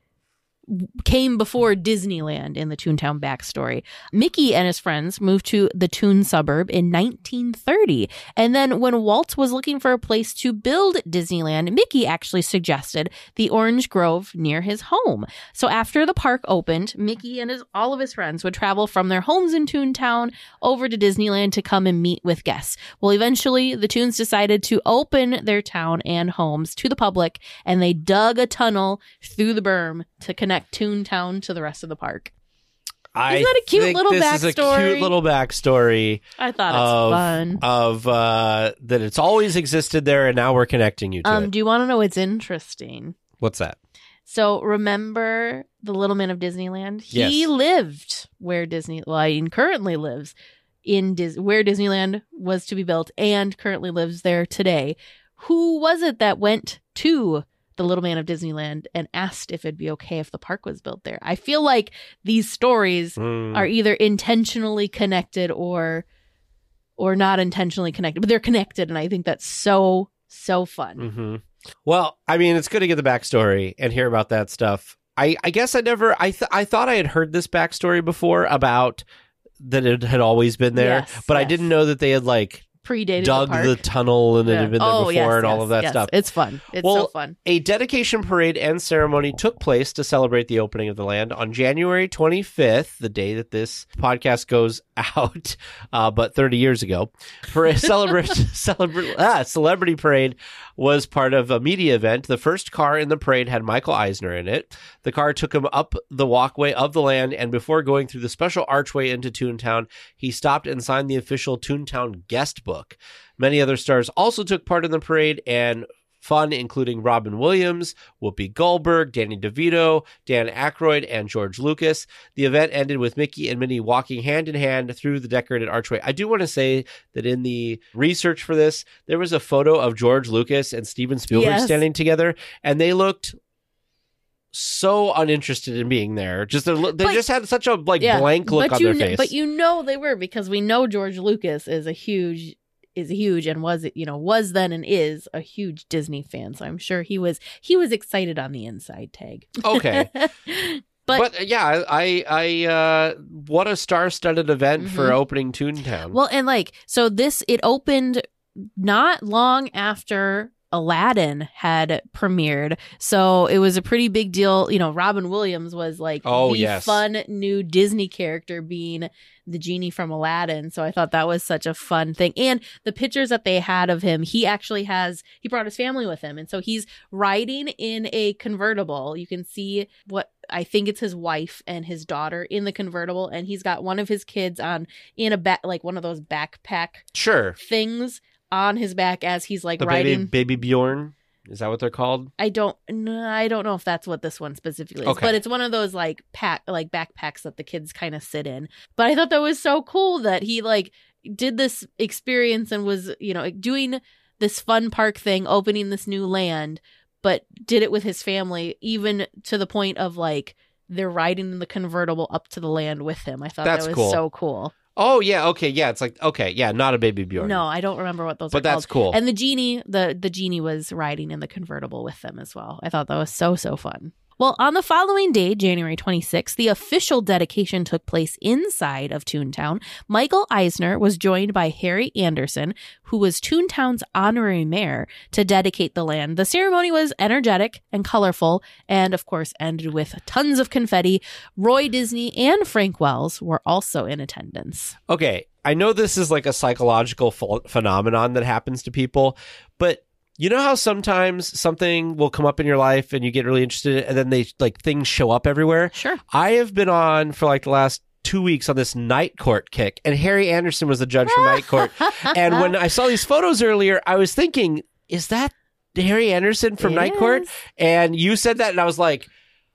came before Disneyland in the Toontown backstory. Mickey and his friends moved to the Toon suburb in nineteen thirty. And then when Walt was looking for a place to build Disneyland, Mickey actually suggested the Orange Grove near his home. So after the park opened, Mickey and his all of his friends would travel from their homes in Toontown over to Disneyland to come and meet with guests. Well, eventually the Toons decided to open their town and homes to the public, and they dug a tunnel through the berm to connect Toontown to the rest of the park. I Isn't that a cute think little this is a backstory? cute little backstory I thought it's of, fun. of uh, that it's always existed there, and now we're connecting you to Um, it. do you want to know what's interesting? What's that? So remember the Little Man of Disneyland? He Yes. lived where Disney, well, he currently lives in Dis- where Disneyland was to be built, and currently lives there today. Who was it that went to the Little Man of Disneyland and asked if it'd be okay if the park was built there. I feel like these stories Mm. are either intentionally connected or or not intentionally connected, but they're connected, and I think that's so so fun. Mm-hmm. Well, I mean, it's good to get the backstory and hear about that stuff. I, I guess I never, I, th- I thought I had heard this backstory before about that it had always been there, Yes, but I yes. didn't know that they had like Predated dug the, park. the tunnel and it Yeah. had been there oh, before yes, and all yes, of that yes. stuff. It's fun. It's Well, so fun. A dedication parade and ceremony took place to celebrate the opening of the land on January twenty-fifth, the day that this podcast goes out, uh, but thirty years ago. For a celebrate, celebrate, ah, celebrity parade was part of a media event. The first car in the parade had Michael Eisner in it. The car took him up the walkway of the land, and before going through the special archway into Toontown, he stopped and signed the official Toontown guest book. Many other stars also took part in the parade, and fun, including Robin Williams, Whoopi Goldberg, Danny DeVito, Dan Aykroyd, and George Lucas. The event ended with Mickey and Minnie walking hand in hand through the decorated archway. I do want to say that in the research for this, there was a photo of George Lucas and Steven Spielberg Yes. standing together, and they looked so uninterested in being there. Just they But- just had such a like Yeah, blank look but on you their kn- face. But you know they were, because we know George Lucas is a huge is huge and was you know was then and is a huge Disney fan. So I'm sure he was he was excited on the inside tag. Okay. but, But, uh, yeah, I, I, uh, what a star-studded event for Mhm. opening Toontown. well, and like so this it opened not long after Aladdin had premiered, so it was a pretty big deal. You know, Robin Williams was like Oh, the yes. fun new Disney character, being the genie from Aladdin. So I thought that was such a fun thing. And the pictures that they had of him, he actually has he brought his family with him, and so he's riding in a convertible. You can see what I think it's his wife and his daughter in the convertible, and he's got one of his kids on in a back like one of those backpack sure. things on his back as he's like The riding. baby, baby Bjorn. Is that what they're called? I don't no, I don't know if that's what this one specifically is, Okay. but it's one of those like pack like backpacks that the kids kind of sit in. But I thought that was so cool that he like did this experience and was, you know, doing this fun park thing, opening this new land, but did it with his family, even to the point of like they're riding in the convertible up to the land with him. I thought That's that was cool. so cool. Oh, yeah, okay, yeah, it's like, okay, yeah, not a baby Bjorn. No, I don't remember what those But are that's called. cool. And the genie, the the genie was riding in the convertible with them as well. I thought that was so so fun. Well, on the following day, January twenty-sixth, the official dedication took place inside of Toontown. Michael Eisner was joined by Harry Anderson, who was Toontown's honorary mayor, to dedicate the land. The ceremony was energetic and colorful, and of course ended with tons of confetti. Roy Disney and Frank Wells were also in attendance. Okay, I know this is like a psychological ph- phenomenon that happens to people, but you know how sometimes something will come up in your life and you get really interested and then they like things show up everywhere? Sure. I have been on for like the last two weeks on this Night Court kick, and Harry Anderson was the judge for Night Court. And when I saw these photos earlier, I was thinking, is that Harry Anderson from It Night Court? is. And you said that, and I was like,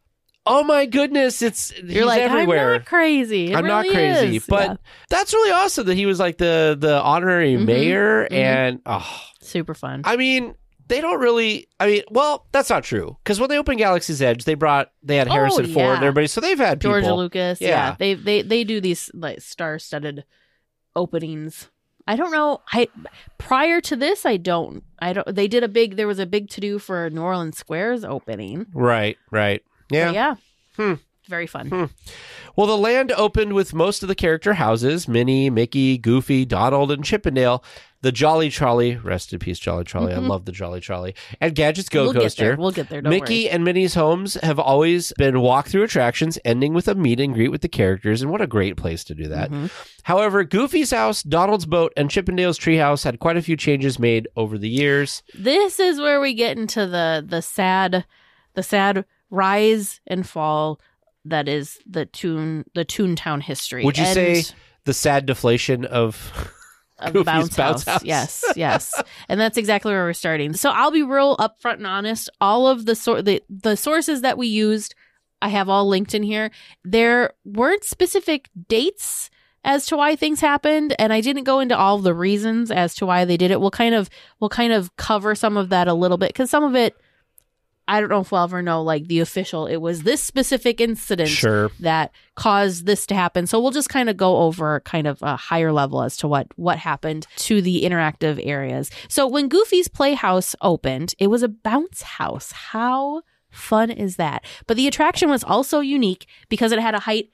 oh my goodness, it's You're he's like, everywhere. I'm not crazy. It I'm not really crazy, is. but Yeah. that's really awesome that he was like the the honorary Mhm, mayor. mhm. And oh, Super fun. I mean, they don't really. I mean, well, that's not true, because when they opened Galaxy's Edge, they brought they had Oh, Harrison Ford yeah. and everybody, so they've had George people. Lucas. Yeah. Yeah. They they they do these like star-studded openings. I don't know. I prior to this, I don't. I don't. They did a big. There was a big to do for New Orleans Square's opening. Right, right, But yeah. yeah. Hmm. Very fun. Hmm. Well, the land opened with most of the character houses: Minnie, Mickey, Goofy, Donald, and Chippendale. The Jolly Trolley, rest in peace, Jolly Trolley. I Mhm. love the Jolly Trolley. And Gadget's Go we'll get Coaster. there. We'll get there. Don't Mickey worry. and Minnie's homes have always been walk-through attractions, ending with a meet and greet with the characters, and what a great place to do that. Mhm. However, Goofy's house, Donald's boat, and Chippendale's treehouse had quite a few changes made over the years. This is where we get into the the sad, the sad rise and fall that is the Toon the Toontown history. Would you And say the sad deflation of of Goofy's bounce, bounce house. house? Yes, yes, and that's exactly where we're starting. So I'll be real upfront and honest. All of the sor- the the sources that we used, I have all linked in here. There weren't specific dates as to why things happened, and I didn't go into all of the reasons as to why they did it. We'll kind of we'll kind of cover some of that a little bit, because some of it I don't know if we'll ever know, like, the official, it was this specific incident Sure. that caused this to happen. So we'll just kind of go over kind of a higher level as to what, what happened to the interactive areas. So when Goofy's Playhouse opened, it was a bounce house. How fun is that? But the attraction was also unique because it had a height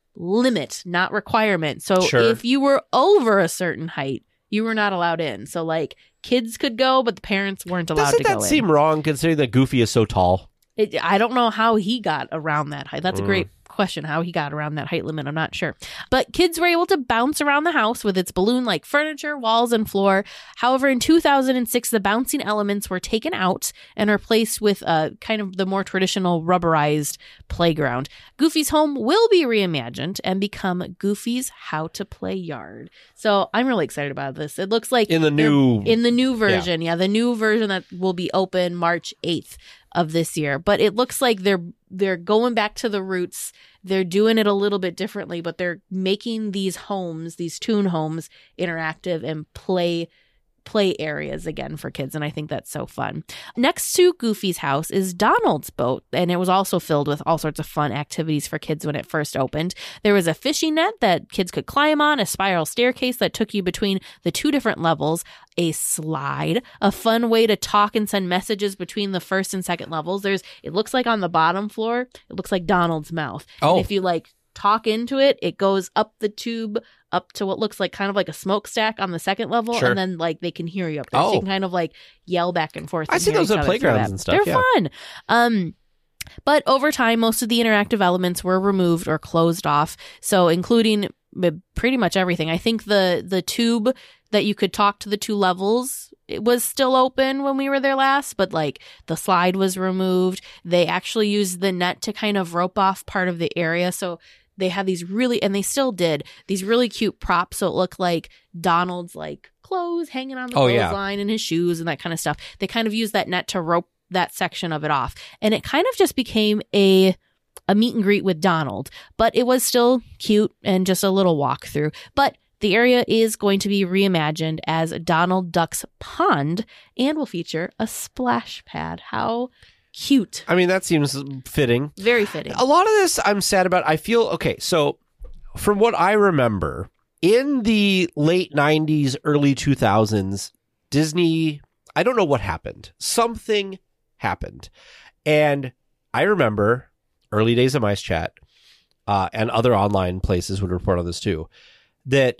limit, not requirement. So Sure. if you were over a certain height, you were not allowed in. So, like, kids could go, but the parents weren't allowed Doesn't to go that in. seem wrong considering that Goofy is so tall? It, I don't know how he got around that height. That's a Mm. great question, how he got around that height limit. I'm not sure. But kids were able to bounce around the house with its balloon-like furniture, walls, and floor. However, in two thousand six, the bouncing elements were taken out and replaced with uh, kind of the more traditional rubberized playground. Goofy's home will be reimagined and become Goofy's How to Play Yard. So I'm really excited about this. It looks like In the they're- new- in the new version. Yeah, the new version that will be open March eighth of this year. But it looks like they're they're going back to the roots. They're doing it a little bit differently, but they're making these homes, these Toon homes, interactive and play play areas again for kids, and I think that's so fun. Next to Goofy's house is Donald's boat, and it was also filled with all sorts of fun activities for kids when it first opened. There was a fishing net that kids could climb on, a spiral staircase that took you between the two different levels, a slide, a fun way to talk and send messages between the first and second levels. There's, it looks like on the bottom floor, it looks like Donald's mouth. Oh. And if you like talk into it, it goes up the tube up to what looks like kind of like a smokestack on the second level, Sure. and then like they can hear you up there. So Oh. you can kind of like yell back and forth. I and see hear those each at other through playgrounds that. and stuff, They're yeah. fun. Um, but over time, most of the interactive elements were removed or closed off. So including pretty much everything. I think the the tube that you could talk to the two levels, it was still open when we were there last, but like the slide was removed. They actually used the net to kind of rope off part of the area. So they had these really, and they still did, these really cute props. So it looked like Donald's like clothes hanging on the Oh, yeah. clothesline and his shoes and that kind of stuff. They kind of used that net to rope that section of it off. And it kind of just became a a meet and greet with Donald, but it was still cute and just a little walkthrough. But the area is going to be reimagined as Donald Duck's Pond and will feature a splash pad. How cute. I mean, that seems fitting. Very fitting. A lot of this I'm sad about. I feel, okay, so from what I remember, in the late nineties, early two thousands, Disney, I don't know what happened. Something happened. And I remember early days of Mice Chat, uh, and other online places would report on this too, that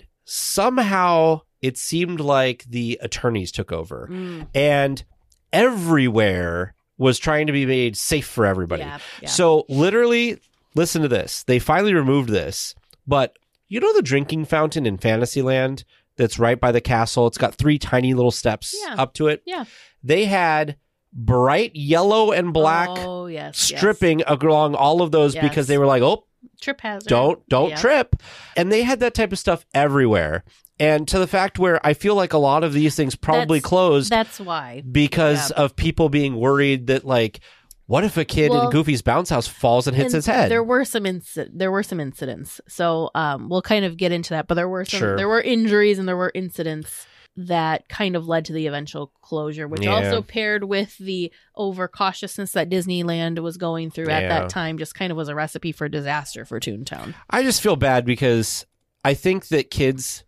somehow it seemed like the attorneys took over. Mm. And everywhere was trying to be made safe for everybody. Yeah, yeah. So literally, listen to this. They finally removed this, but you know the drinking fountain in Fantasyland that's right by the castle? It's got three tiny little steps Yeah. up to it. Yeah. They had bright yellow and black Oh, yes. stripping along all of those Yes. because they were like, oh, Yes. Trip hazard. don't don't Yeah. trip. And they had that type of stuff everywhere. And to the fact where I feel like a lot of these things probably That's- closed That's why. because Yeah. of people being worried that, like, what if a kid Well, in Goofy's bounce house falls and hits And his head? There were some inci- there were some incidents. So um, we'll kind of get into that. But there were some Sure. there were injuries and there were incidents that kind of led to the eventual closure, which Yeah. also paired with the overcautiousness that Disneyland was going through at Yeah. that time, just kind of was a recipe for disaster for Toontown. I just feel bad because I think that kids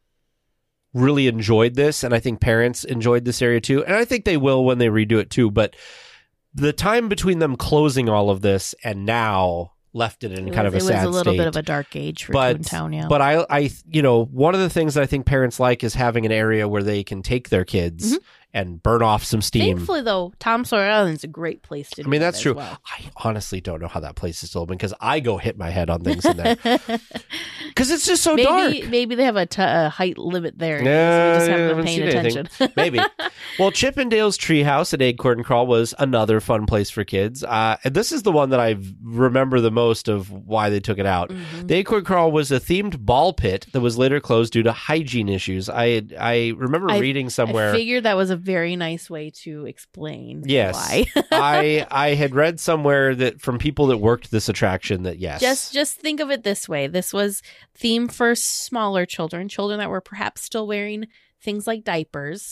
really enjoyed this, and I think parents enjoyed this area too, and I think they will when they redo it too. But the time between them closing all of this and now left it in It kind was, of a it sad was a little state. bit of a dark age for but Toontown, yeah. but I I you know one of the things that I think parents like is having an area where they can take their kids Mhm. and burn off some steam. Thankfully, though, Tom Sawyer Island's a great place to do I mean, that that's as true. well. I honestly don't know how that place is still open because I go hit my head on things in there because it's just so maybe dark. maybe they have a, t- a height limit there. Yeah, so we just I haven't haven't been paying seen anything. attention. Maybe. Well, Chip and Dale's Treehouse at Acorn Crawl was another fun place for kids. Uh, and this is the one that I remember the most of why they took it out. Mhm. The Acorn Crawl was a themed ball pit that was later closed due to hygiene issues. I had, I remember I- reading somewhere. I figured that was a very nice way to explain Yes. why. I I had read somewhere that from people that worked this attraction that yes. Just just think of it this way. This was themed for smaller children, children that were perhaps still wearing things like diapers. Yep.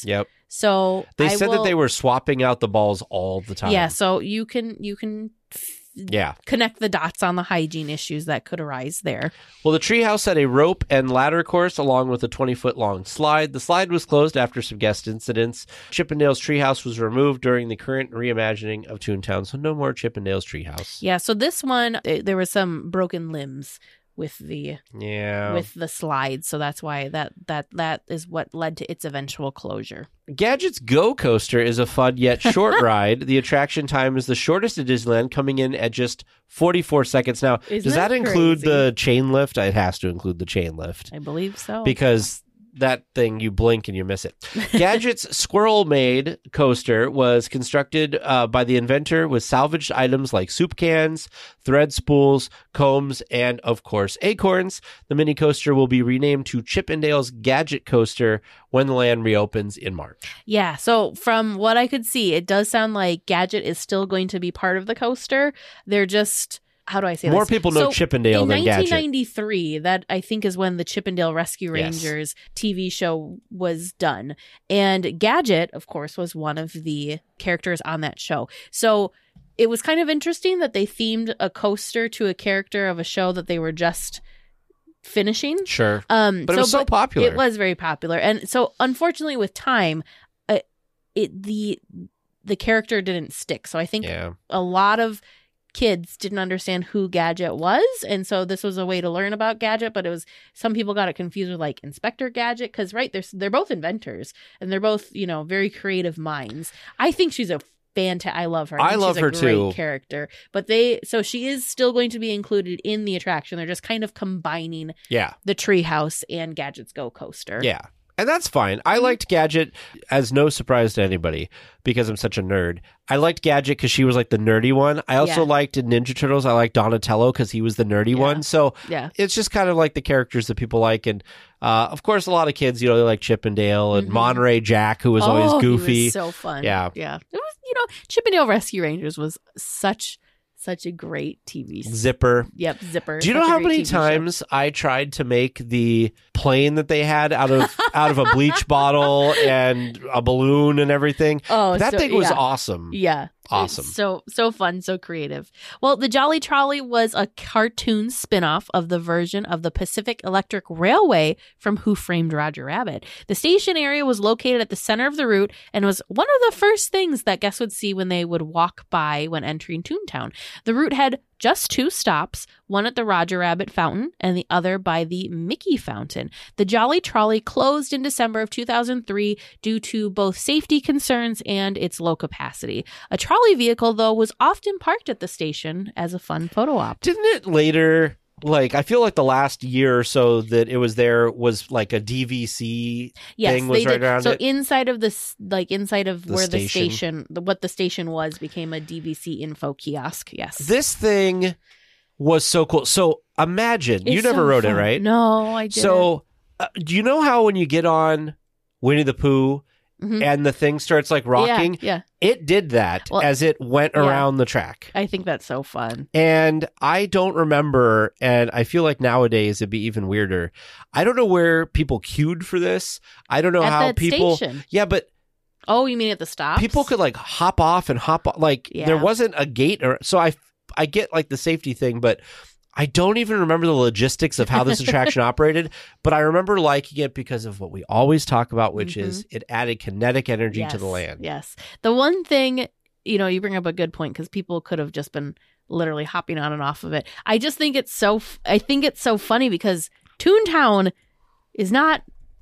So They I said will, that they were swapping out the balls all the time. Yeah, so you can you can Yeah. connect the dots on the hygiene issues that could arise there. Well, the treehouse had a rope and ladder course along with a twenty-foot-long slide. The slide was closed after some guest incidents. Chippendale's treehouse was removed during the current reimagining of Toontown, so no more Chippendale's treehouse. Yeah, so this one, eh, there were some broken limbs with the Yeah. with the slide, so that's why that that that is what led to its eventual closure. Gadget's Go Coaster is a fun yet short ride. The attraction time is the shortest at Disneyland, coming in at just forty-four seconds. Now, Isn't does that, that include crazy? the chain lift? It has to include the chain lift. I believe so. Because that thing, you blink and you miss it. Gadget's Squirrel Made coaster was constructed uh, by the inventor with salvaged items like soup cans, thread spools, combs, and, of course, acorns. The mini coaster will be renamed to Chippendale's Gadget Coaster when the land reopens in March. Yeah, so from what I could see, it does sound like Gadget is still going to be part of the coaster. They're just, how do I say More this? people know So, Chippendale in than Gadget. nineteen ninety-three, that I think is when the Chippendale Rescue Yes. Rangers T V show was done. And Gadget, of course, was one of the characters on that show. So it was kind of interesting that they themed a coaster to a character of a show that they were just finishing. Sure. Um, But it was so popular. It was very popular, and so unfortunately, with time, uh, it the the character didn't stick. So I think Yeah. a lot of kids didn't understand who Gadget was, and so this was a way to learn about Gadget. But it was, some people got it confused with like Inspector Gadget, because right, they're they're both inventors and they're both, you know, very creative minds. I think she's a fantastic. I love her. I think love she's a her great too. Character, but they so she is still going to be included in the attraction. They're just kind of combining Yeah. the Treehouse and Gadget's Go Coaster. Yeah. And that's fine. I liked Gadget as no surprise to anybody because I'm such a nerd. I liked Gadget because she was like the nerdy one. I also Yeah. liked in Ninja Turtles, I liked Donatello because he was the nerdy Yeah. one. So Yeah. it's just kind of like the characters that people like. And uh, of course, a lot of kids, you know, they like Chippendale and Mhm. Monterey Jack, who was Oh, always he goofy. was so fun. Yeah. Yeah. It was, you know, Chippendale Rescue Rangers was such such a great T V. Zipper. Yep, Zipper. Do you know Such a how great many T V show. times I tried to make the plane that they had out of out of a bleach bottle and a balloon and everything? Oh, that so- thing was yeah. awesome. Yeah. Awesome. It's so so fun, so creative. Well, the Jolly Trolley was a cartoon spin-off of the version of the Pacific Electric Railway from Who Framed Roger Rabbit. The station area was located at the center of the route and was one of the first things that guests would see when they would walk by when entering Toontown. The route had just two stops, one at the Roger Rabbit Fountain and the other by the Mickey Fountain. The Jolly Trolley closed in December of two thousand three due to both safety concerns and its low capacity. A trolley vehicle, though, was often parked at the station as a fun photo op. Didn't it later, like, I feel like the last year or so that it was there was like a D V C Yes, thing was they right did. around So it? inside of this, like inside of The where station. the station, the, what the station was, became a D V C info kiosk. Yes, This thing was so cool. So imagine, you It's never so rode it, fun. right? No, I didn't. So uh, do you know how when you get on Winnie the Pooh Mhm. and the thing starts like rocking? Yeah, It did that Well, as it went yeah. around the track. yeah, I think that's so fun. And I don't remember, and I feel like nowadays it'd be even weirder. I don't know where people queued for this. I don't know At how that people. station. Yeah, but Oh, you mean at the stops? people could like hop off and hop on. Like Yeah. there wasn't a gate, or so I. I get like the safety thing, but I don't even remember the logistics of how this attraction operated. But I remember liking it because of what we always talk about, which is it added kinetic energy yes, to the land. Yes. The one thing, you know, you bring up a good point because people could have just been literally hopping on and off of it. I just think it's so, f- I think it's so funny because Toontown is not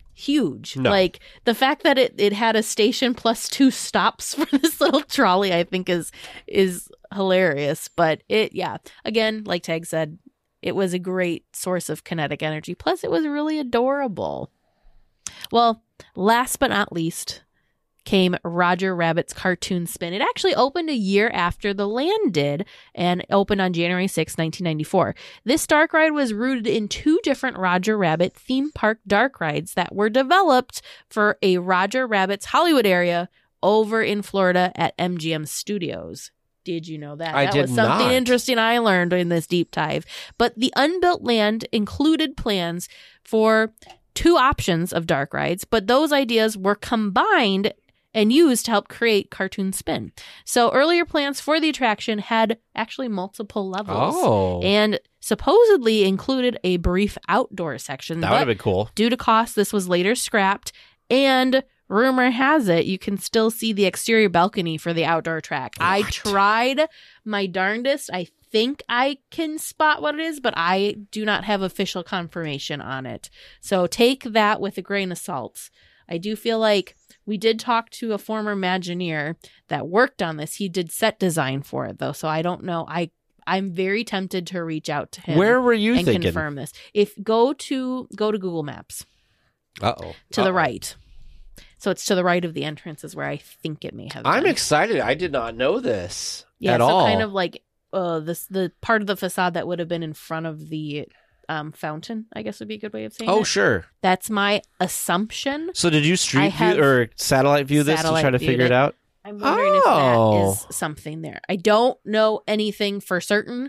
huge. No. Like the fact that it, it had a station plus two stops for this little trolley, I think is, is hilarious. But it, yeah, again, like Tag said, it was a great source of kinetic energy. Plus it was really adorable. Well, last but not least came Roger Rabbit's Cartoon Spin. It actually opened a year after the land did and opened on January sixth, nineteen ninety-four. This dark ride was rooted in two different Roger Rabbit theme park dark rides that were developed for a Roger Rabbit's Hollywood area over in Florida at M G M Studios. Did you know that? I that did was something not. interesting I learned in this deep dive. But the unbuilt land included plans for two options of dark rides, but those ideas were combined and used to help create Cartoon Spin. So earlier plans for the attraction had actually multiple levels. Oh. And supposedly included a brief outdoor section. That would have but been cool. Due to cost, this was later scrapped. And rumor has it, you can still see the exterior balcony for the outdoor track. What? I tried my darndest. I think I can spot what it is, but I do not have official confirmation on it. So take that with a grain of salt. I do feel like we did talk to a former Imagineer that worked on this. He did set design for it, though, so I don't know. I I'm very tempted to reach out to him. Where were you and thinking? confirm this. If go to go to Google Maps. Uh-oh. To Uh-oh. the right. So it's to the right of the entrance is where I think it may have been. I'm excited. I did not know this yeah, at so all. kind of like uh this the part of the facade that would have been in front of the um fountain, I guess would be a good way of saying Oh, it. sure. That's my assumption. So did you I street have view or satellite view this to satellite try to viewed figure it it. out? I'm wondering Oh. if that is something there. I don't know anything for certain,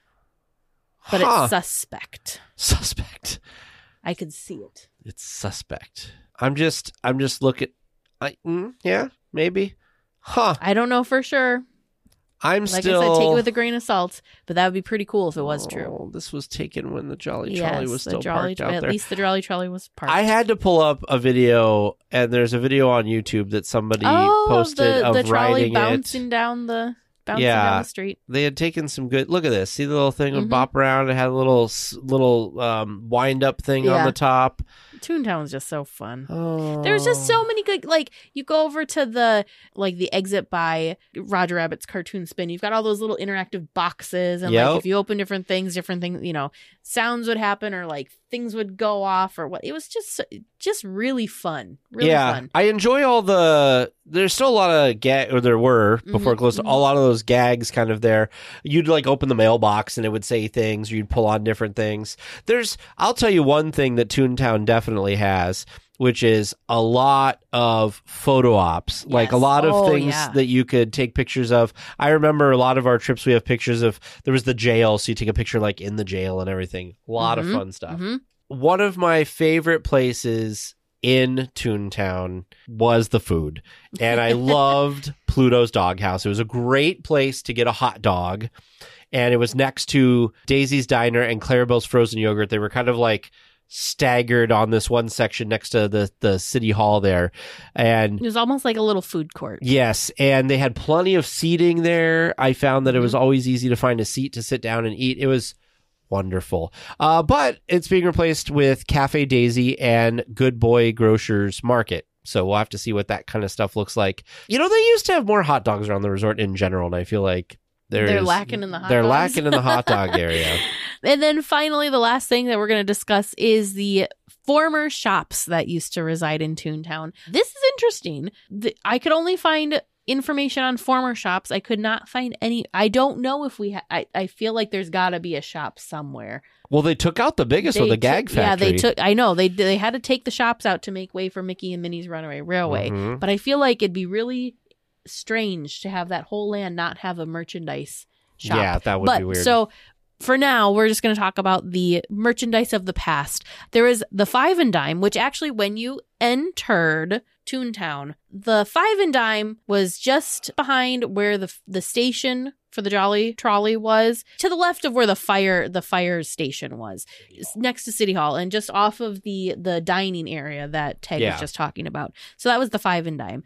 but Huh. it's suspect. Suspect. I could see it. It's suspect. I'm just, I'm just looking. I, mm, yeah, maybe. Huh. I don't know for sure. I'm Like still. I said, take it with a grain of salt, but that would be pretty cool if it was true. Oh, this was taken when the Jolly Yes, Trolley was the still Jolly, parked out at there. least the Jolly Trolley was parked. I had to pull up a video, and there's a video on YouTube that somebody oh, posted the, of the trolley riding bouncing it. down the bouncing Yeah. down the street. They had taken some good. Look at this. See the little thing would Mhm. bop around. It had a little s- little um, wind up thing on Yeah. the top. Toontown's just so fun. Oh. There's just so many good, like, you go over to the, like, the exit by Roger Rabbit's Cartoon Spin. You've got all those little interactive boxes. And, Yep. like, if you open different things, different things, you know, sounds would happen or, like, things would go off or what. It was just, just really fun. Really yeah, fun. I enjoy all the. There's still a lot of gag, or there were before Mhm, it closed. mhm. A lot of those gags kind of there. You'd like open the mailbox and it would say things, or you'd pull on different things. There's. I'll tell you one thing that Toontown definitely has, which is a lot of photo ops, like a Yes. lot of Oh, things yeah. that you could take pictures of. I remember a lot of our trips, we have pictures of, there was the jail, so you take a picture like in the jail and everything. A lot Mhm, of fun stuff. mhm. One of my favorite places in Toontown was the food. And I loved Pluto's Doghouse. It was a great place to get a hot dog. And it was next to Daisy's Diner and Clarabelle's Frozen Yogurt. They were kind of like staggered on this one section next to the, the city hall there. And It was almost like a little food court. yes, and they had plenty of seating there. I found that it was Mhm. always easy to find a seat to sit down and eat. It was wonderful. Uh, but it's being replaced with Cafe Daisy and Good Boy Grocers Market. So we'll have to see what that kind of stuff looks like. You know, they used to have more hot dogs around the resort in general, and I feel like there's, They're lacking in the hot They're dogs. lacking in the hot dog area. And then finally, the last thing that we're going to discuss is the former shops that used to reside in Toontown. This is interesting. The, I could only find information on former shops. I could not find any. I don't know if we. Ha- I I feel like there's got to be a shop somewhere. Well, they took out the biggest They with the took- Gag Factory. Yeah, they took. I know they they had to take the shops out to make way for Mickey and Minnie's Runaway Railway. Mhm. But I feel like it'd be really strange to have that whole land not have a merchandise shop. Yeah, that would but be weird. so for now, we're just going to talk about the merchandise of the past. There is the Five and Dime, which actually, when you entered Toontown, the Five and Dime was just behind where the the station for the Jolly Trolley was, to the left of where the fire the fire station was, It's next to City Hall, and just off of the the dining area that Teg Yeah. was just talking about. So that was the Five and Dime.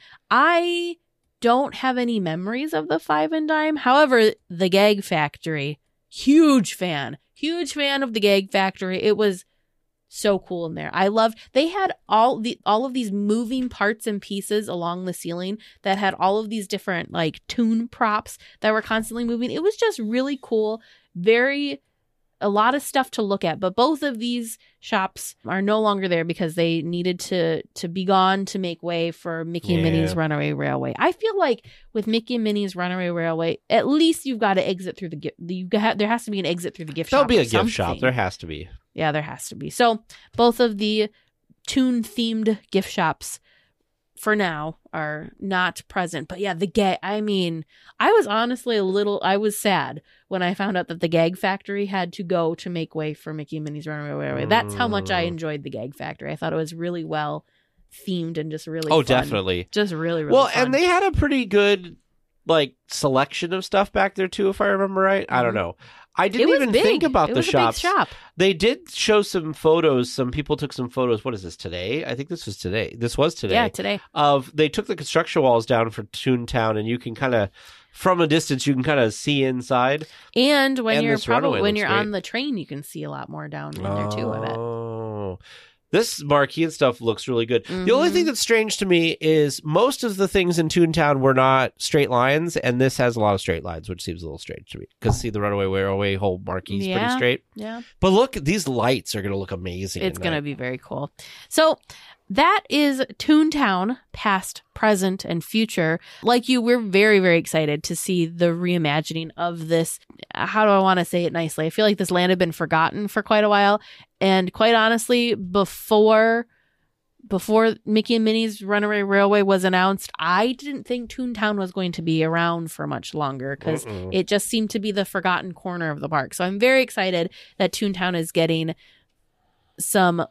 I don't have any memories of the Five and Dime. However, the Gag Factory, huge fan, huge fan of the Gag Factory. It was so cool in there. I loved, they had all the all of these moving parts and pieces along the ceiling that had all of these different like tune props that were constantly moving. It was just really cool. Very a lot of stuff to look at, but both of these shops are no longer there because they needed to to be gone to make way for Mickey and Minnie's Yeah. Runaway Railway. I feel like with Mickey and Minnie's Runaway Railway, at least you've got to exit through the gift. You got, there has to be an exit through the gift There'll shop. be or a gift shop. something. There has to be. Yeah, there has to be. So both of the tune themed gift shops for now are not present. But yeah, the gag, I mean, I was honestly a little, I was sad when I found out that the Gag Factory had to go to make way for Mickey and Minnie's Runaway Railway. That's how much I Mm. enjoyed the Gag Factory. I thought it was really well themed and just really Oh, fun. definitely. Just really, really Well, fun. and they had a pretty good like selection of stuff back there too, if I remember right. I don't Mhm. know. I It didn't was even big. think about it the was shops. A big shop. They did show some photos. Some people took some photos. What is this today? I think this was today. This was today. Yeah, today. Of they took the construction walls down for Toontown, and you can kind of from a distance you can kind of see inside. And when And you're this runway probably when looks you're great. on the train, you can see a lot more down in there too. I bet. Oh. This marquee and stuff looks really good. The only Mhm. thing that's strange to me is most of the things in Toontown were not straight lines, and this has a lot of straight lines, which seems a little strange to me. Because see, the Runaway Railway whole marquee's pretty Yeah. straight. Yeah. But look, these lights are going to look amazing. It's in going to that. be very cool. So that is Toontown, past, present, and future. Like you, we're very, very excited to see the reimagining of this. How do I want to say it nicely? I feel like this land had been forgotten for quite a while. And quite honestly, before before Mickey and Minnie's Runaway Railway was announced, I didn't think Toontown was going to be around for much longer because Mm-mm. it just seemed to be the forgotten corner of the park. So I'm very excited that Toontown is getting some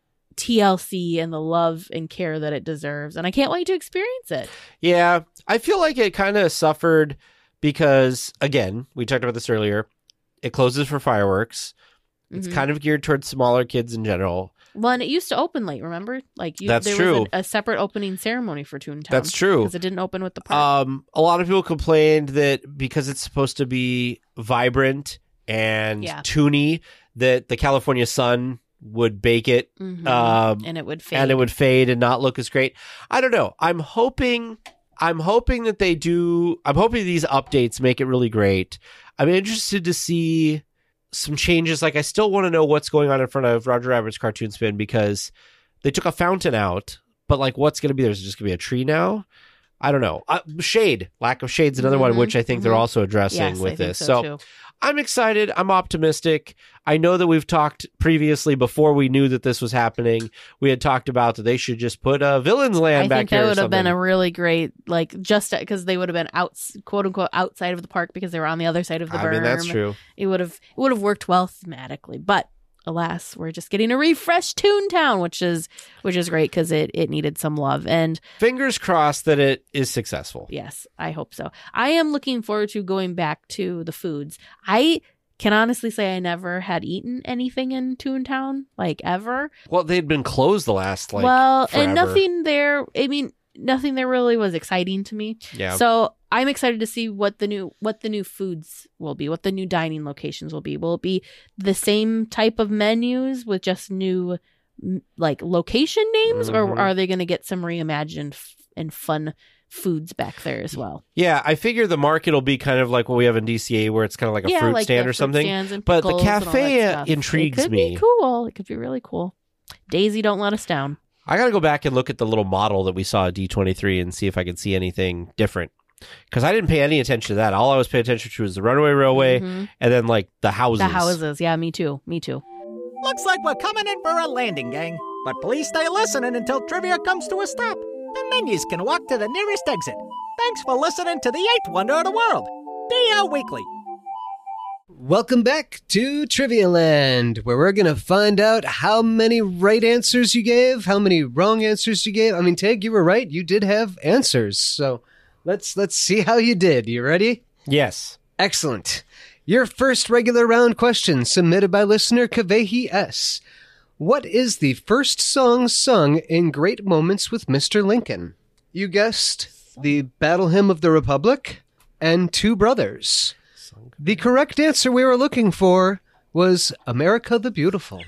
T L C and the love and care that it deserves. And I can't wait to experience it. Yeah, I feel like it kind of suffered because, again, we talked about this earlier. It closes for fireworks. It's Mhm. kind of geared towards smaller kids in general. Well, and it used to open late, remember? Like you, That's there true. was a, a separate opening ceremony for Toontown. That's true. Because it didn't open with the park. Um, a lot of people complained that because it's supposed to be vibrant and Yeah. toony, that the California sun would bake it, Mhm. um, and it would fade. and it would fade and not look as great. I don't know. I'm hoping. I'm hoping that they do. I'm hoping these updates make it really great. I'm interested to see some changes. Like I still want to know what's going on in front of Roger Rabbit's Cartoon Spin because they took a fountain out, but like what's going to be there? Is it just going to be a tree now? I don't know. Uh, shade, lack of shade's another one, Mhm, which I think they're mhm. also addressing yes, with I think this. so, So too. I'm excited. I'm optimistic. I know that we've talked previously before we knew that this was happening. We had talked about that they should just put a Villain's Land I back think here that or would have been something. a really great, like, just because they would have been out, quote unquote, outside of the park because they were on the other side of the berm. I mean, that's true. It would have, it would have worked well thematically, but alas, we're just getting a refreshed Toontown, which is, which is great because it it needed some love. And Fingers crossed that it is successful. yes, I hope so. I am looking forward to going back to the foods. I can honestly say I never had eaten anything in Toontown, like ever. Well, they'd been closed the last like well, forever. and nothing there. I mean, nothing there really was exciting to me. Yeah. So I'm excited to see what the new what the new foods will be, what the new dining locations will be. Will it be the same type of menus with just new m- like location names, Mhm. or are they going to get some reimagined f- and fun foods back there as well? Yeah, I figure the market will be kind of like what we have in D C A, where it's kind of like a yeah, fruit like stand the or fruit something. stands and But the pickles and all that cafe stuff. intrigues it could me. Be cool. It could be really cool. Daisy, don't let us down. I got to go back and look at the little model that we saw at D twenty-three and see if I can see anything different. Because I didn't pay any attention to that. All I was paying attention to was the Runaway Railway Mhm. and then like the houses. The houses. Yeah, me too. Me too. Looks like we're coming in for a landing, gang. But please stay listening until trivia comes to a stop. And then yous can walk to the nearest exit. Thanks for listening to the eighth wonder of the world, D L Weekly. Welcome back to Trivia Land, where we're going to find out how many right answers you gave, how many wrong answers you gave. I mean, Tag, you were right. You did have answers. So let's let's see how you did. You ready? Yes. Excellent. Your first regular round question submitted by listener Kavehi S. What is the first song sung in Great Moments with Mister Lincoln? You guessed the Battle Hymn of the Republic and Two Brothers. The correct answer we were looking for was America the Beautiful.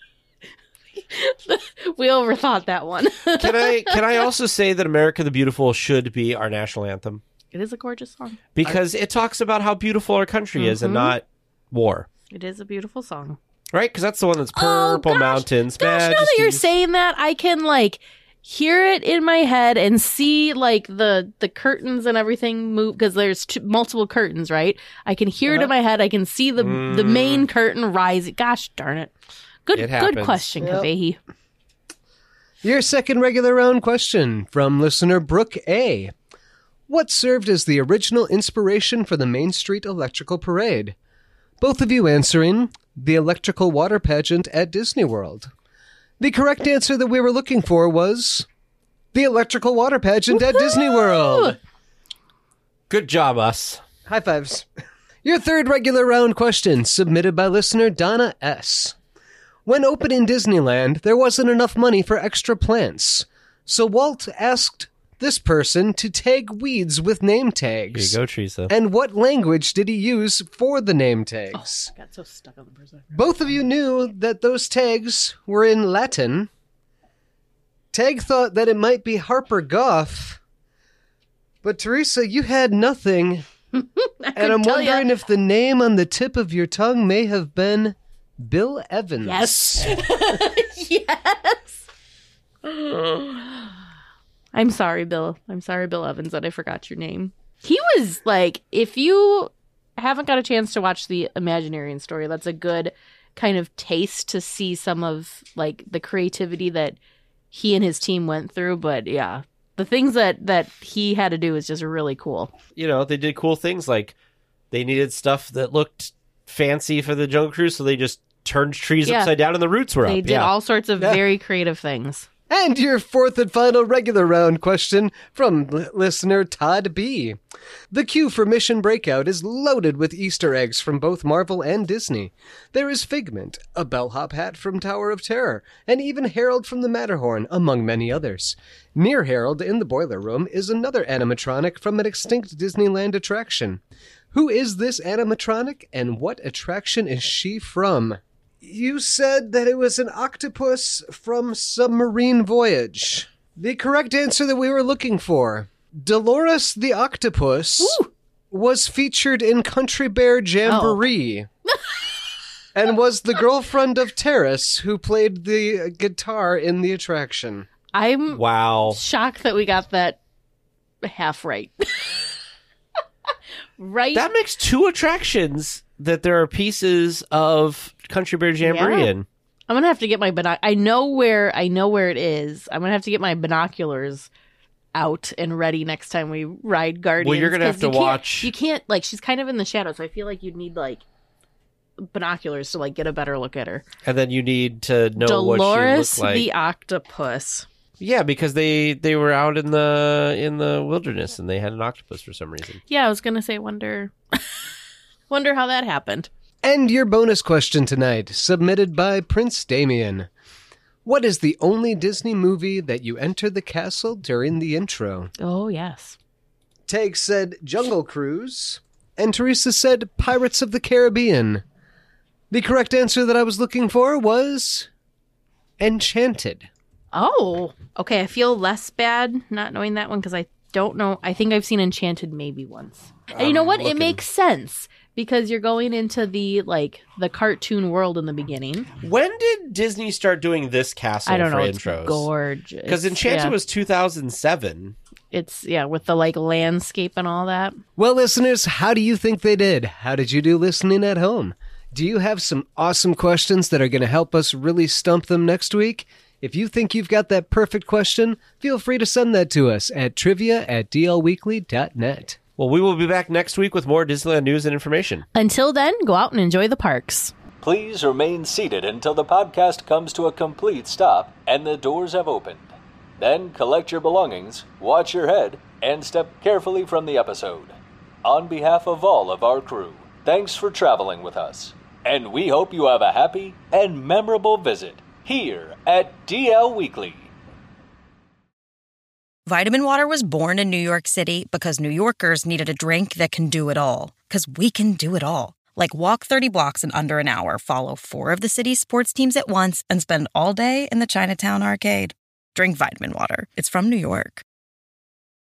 We overthought that one. Can I can I also say that America the Beautiful should be our national anthem? It is a gorgeous song. Because it talks about how beautiful our country is and Mhm. not war. It is a beautiful song. Right? Because that's the one that's Oh, Purple gosh. Mountains, Gosh, now that you're Majesties. saying that, I can like hear it in my head and see like the the curtains and everything move because there's two, multiple curtains, right? I can hear it Uh-huh. in my head. I can see the the Mm. main curtain rise. Gosh darn it! Good It good happens. question, Yep. Kavehi. Your second regular round question from listener Brooke A. What served as the original inspiration for the Main Street Electrical Parade? Both of you answering the electrical water pageant at Disney World. The correct answer that we were looking for was the electrical water pageant at Disney World. Good job, us. High fives. Your third regular round question, submitted by listener Donna S. When opening Disneyland, there wasn't enough money for extra plants. So Walt asked this person to tag weeds with name tags. Here you go, Teresa. And what language did he use for the name tags? Oh, I got so stuck on the person. Both of you knew that those tags were in Latin. Tag thought that it might be Harper Goff. But Teresa, you had nothing. And I'm wondering ya. if the name on the tip of your tongue may have been Bill Evans. Yes. Yes. I'm sorry, Bill. I'm sorry, Bill Evans, that I forgot your name. He was like, if you haven't got a chance to watch the Imaginarium story, that's a good kind of taste to see some of like the creativity that he and his team went through. But yeah, the things that, that he had to do is just really cool. You know, they did cool things like they needed stuff that looked fancy for the Jungle Cruise, so they just turned trees Yeah. upside down and the roots were They up. did yeah. all sorts of Yeah. very creative things. And your fourth and final regular round question from l- listener Todd B. The queue for Mission Breakout is loaded with Easter eggs from both Marvel and Disney. There is Figment, a bellhop hat from Tower of Terror, and even Harold from the Matterhorn, among many others. Near Harold in the boiler room is another animatronic from an extinct Disneyland attraction. Who is this animatronic, and what attraction is she from? You said that it was an octopus from Submarine Voyage. The correct answer that we were looking for. Dolores the Octopus Ooh. was featured in Country Bear Jamboree and was the girlfriend of Terrace, who played the guitar in the attraction. I'm Wow. shocked that we got that half right. Right? That makes two attractions that there are pieces of Country Bear Jamboree Yeah. in. I'm gonna have to get my binoc. I know where I know where it is. I'm gonna have to get my binoculars out and ready next time we ride Guardians. Well, you're gonna have 'cause to you can't- watch- You can't like she's kind of in the shadows. So I feel like you'd need like binoculars to like get a better look at her. And then you need to know what Dolores she looked like. the octopus. Yeah, because they they were out in the in the wilderness and they had an octopus for some reason. Yeah, I was gonna say wonder, wonder how that happened. And your bonus question tonight, submitted by Prince Damien. What is the only Disney movie that you enter the castle during the intro? Oh yes. Tag said Jungle Cruise, and Teresa said Pirates of the Caribbean. The correct answer that I was looking for was Enchanted. Oh, okay. I feel less bad not knowing that one because I don't know. I think I've seen Enchanted maybe once. And you know what? looking. It makes sense because you're going into the like the cartoon world in the beginning. When did Disney start doing this castle I don't for know. It's intros? gorgeous. Because Enchanted yeah. was two thousand seven. It's yeah with the like landscape and all that. Well, listeners, how do you think they did? How did you do listening at home? Do you have some awesome questions that are going to help us really stump them next week? If you think you've got that perfect question, feel free to send that to us at trivia at d l weekly dot net. Well, we will be back next week with more Disneyland news and information. Until then, go out and enjoy the parks. Please remain seated until the podcast comes to a complete stop and the doors have opened. Then collect your belongings, watch your head, and step carefully from the episode. On behalf of all of our crew, thanks for traveling with us. And we hope you have a happy and memorable visit here at D L Weekly. Vitamin Water was born in New York City because New Yorkers needed a drink that can do it all. Because we can do it all. Like walk thirty blocks in under an hour, follow four of the city's sports teams at once, and spend all day in the Chinatown arcade. Drink Vitamin Water. It's from New York.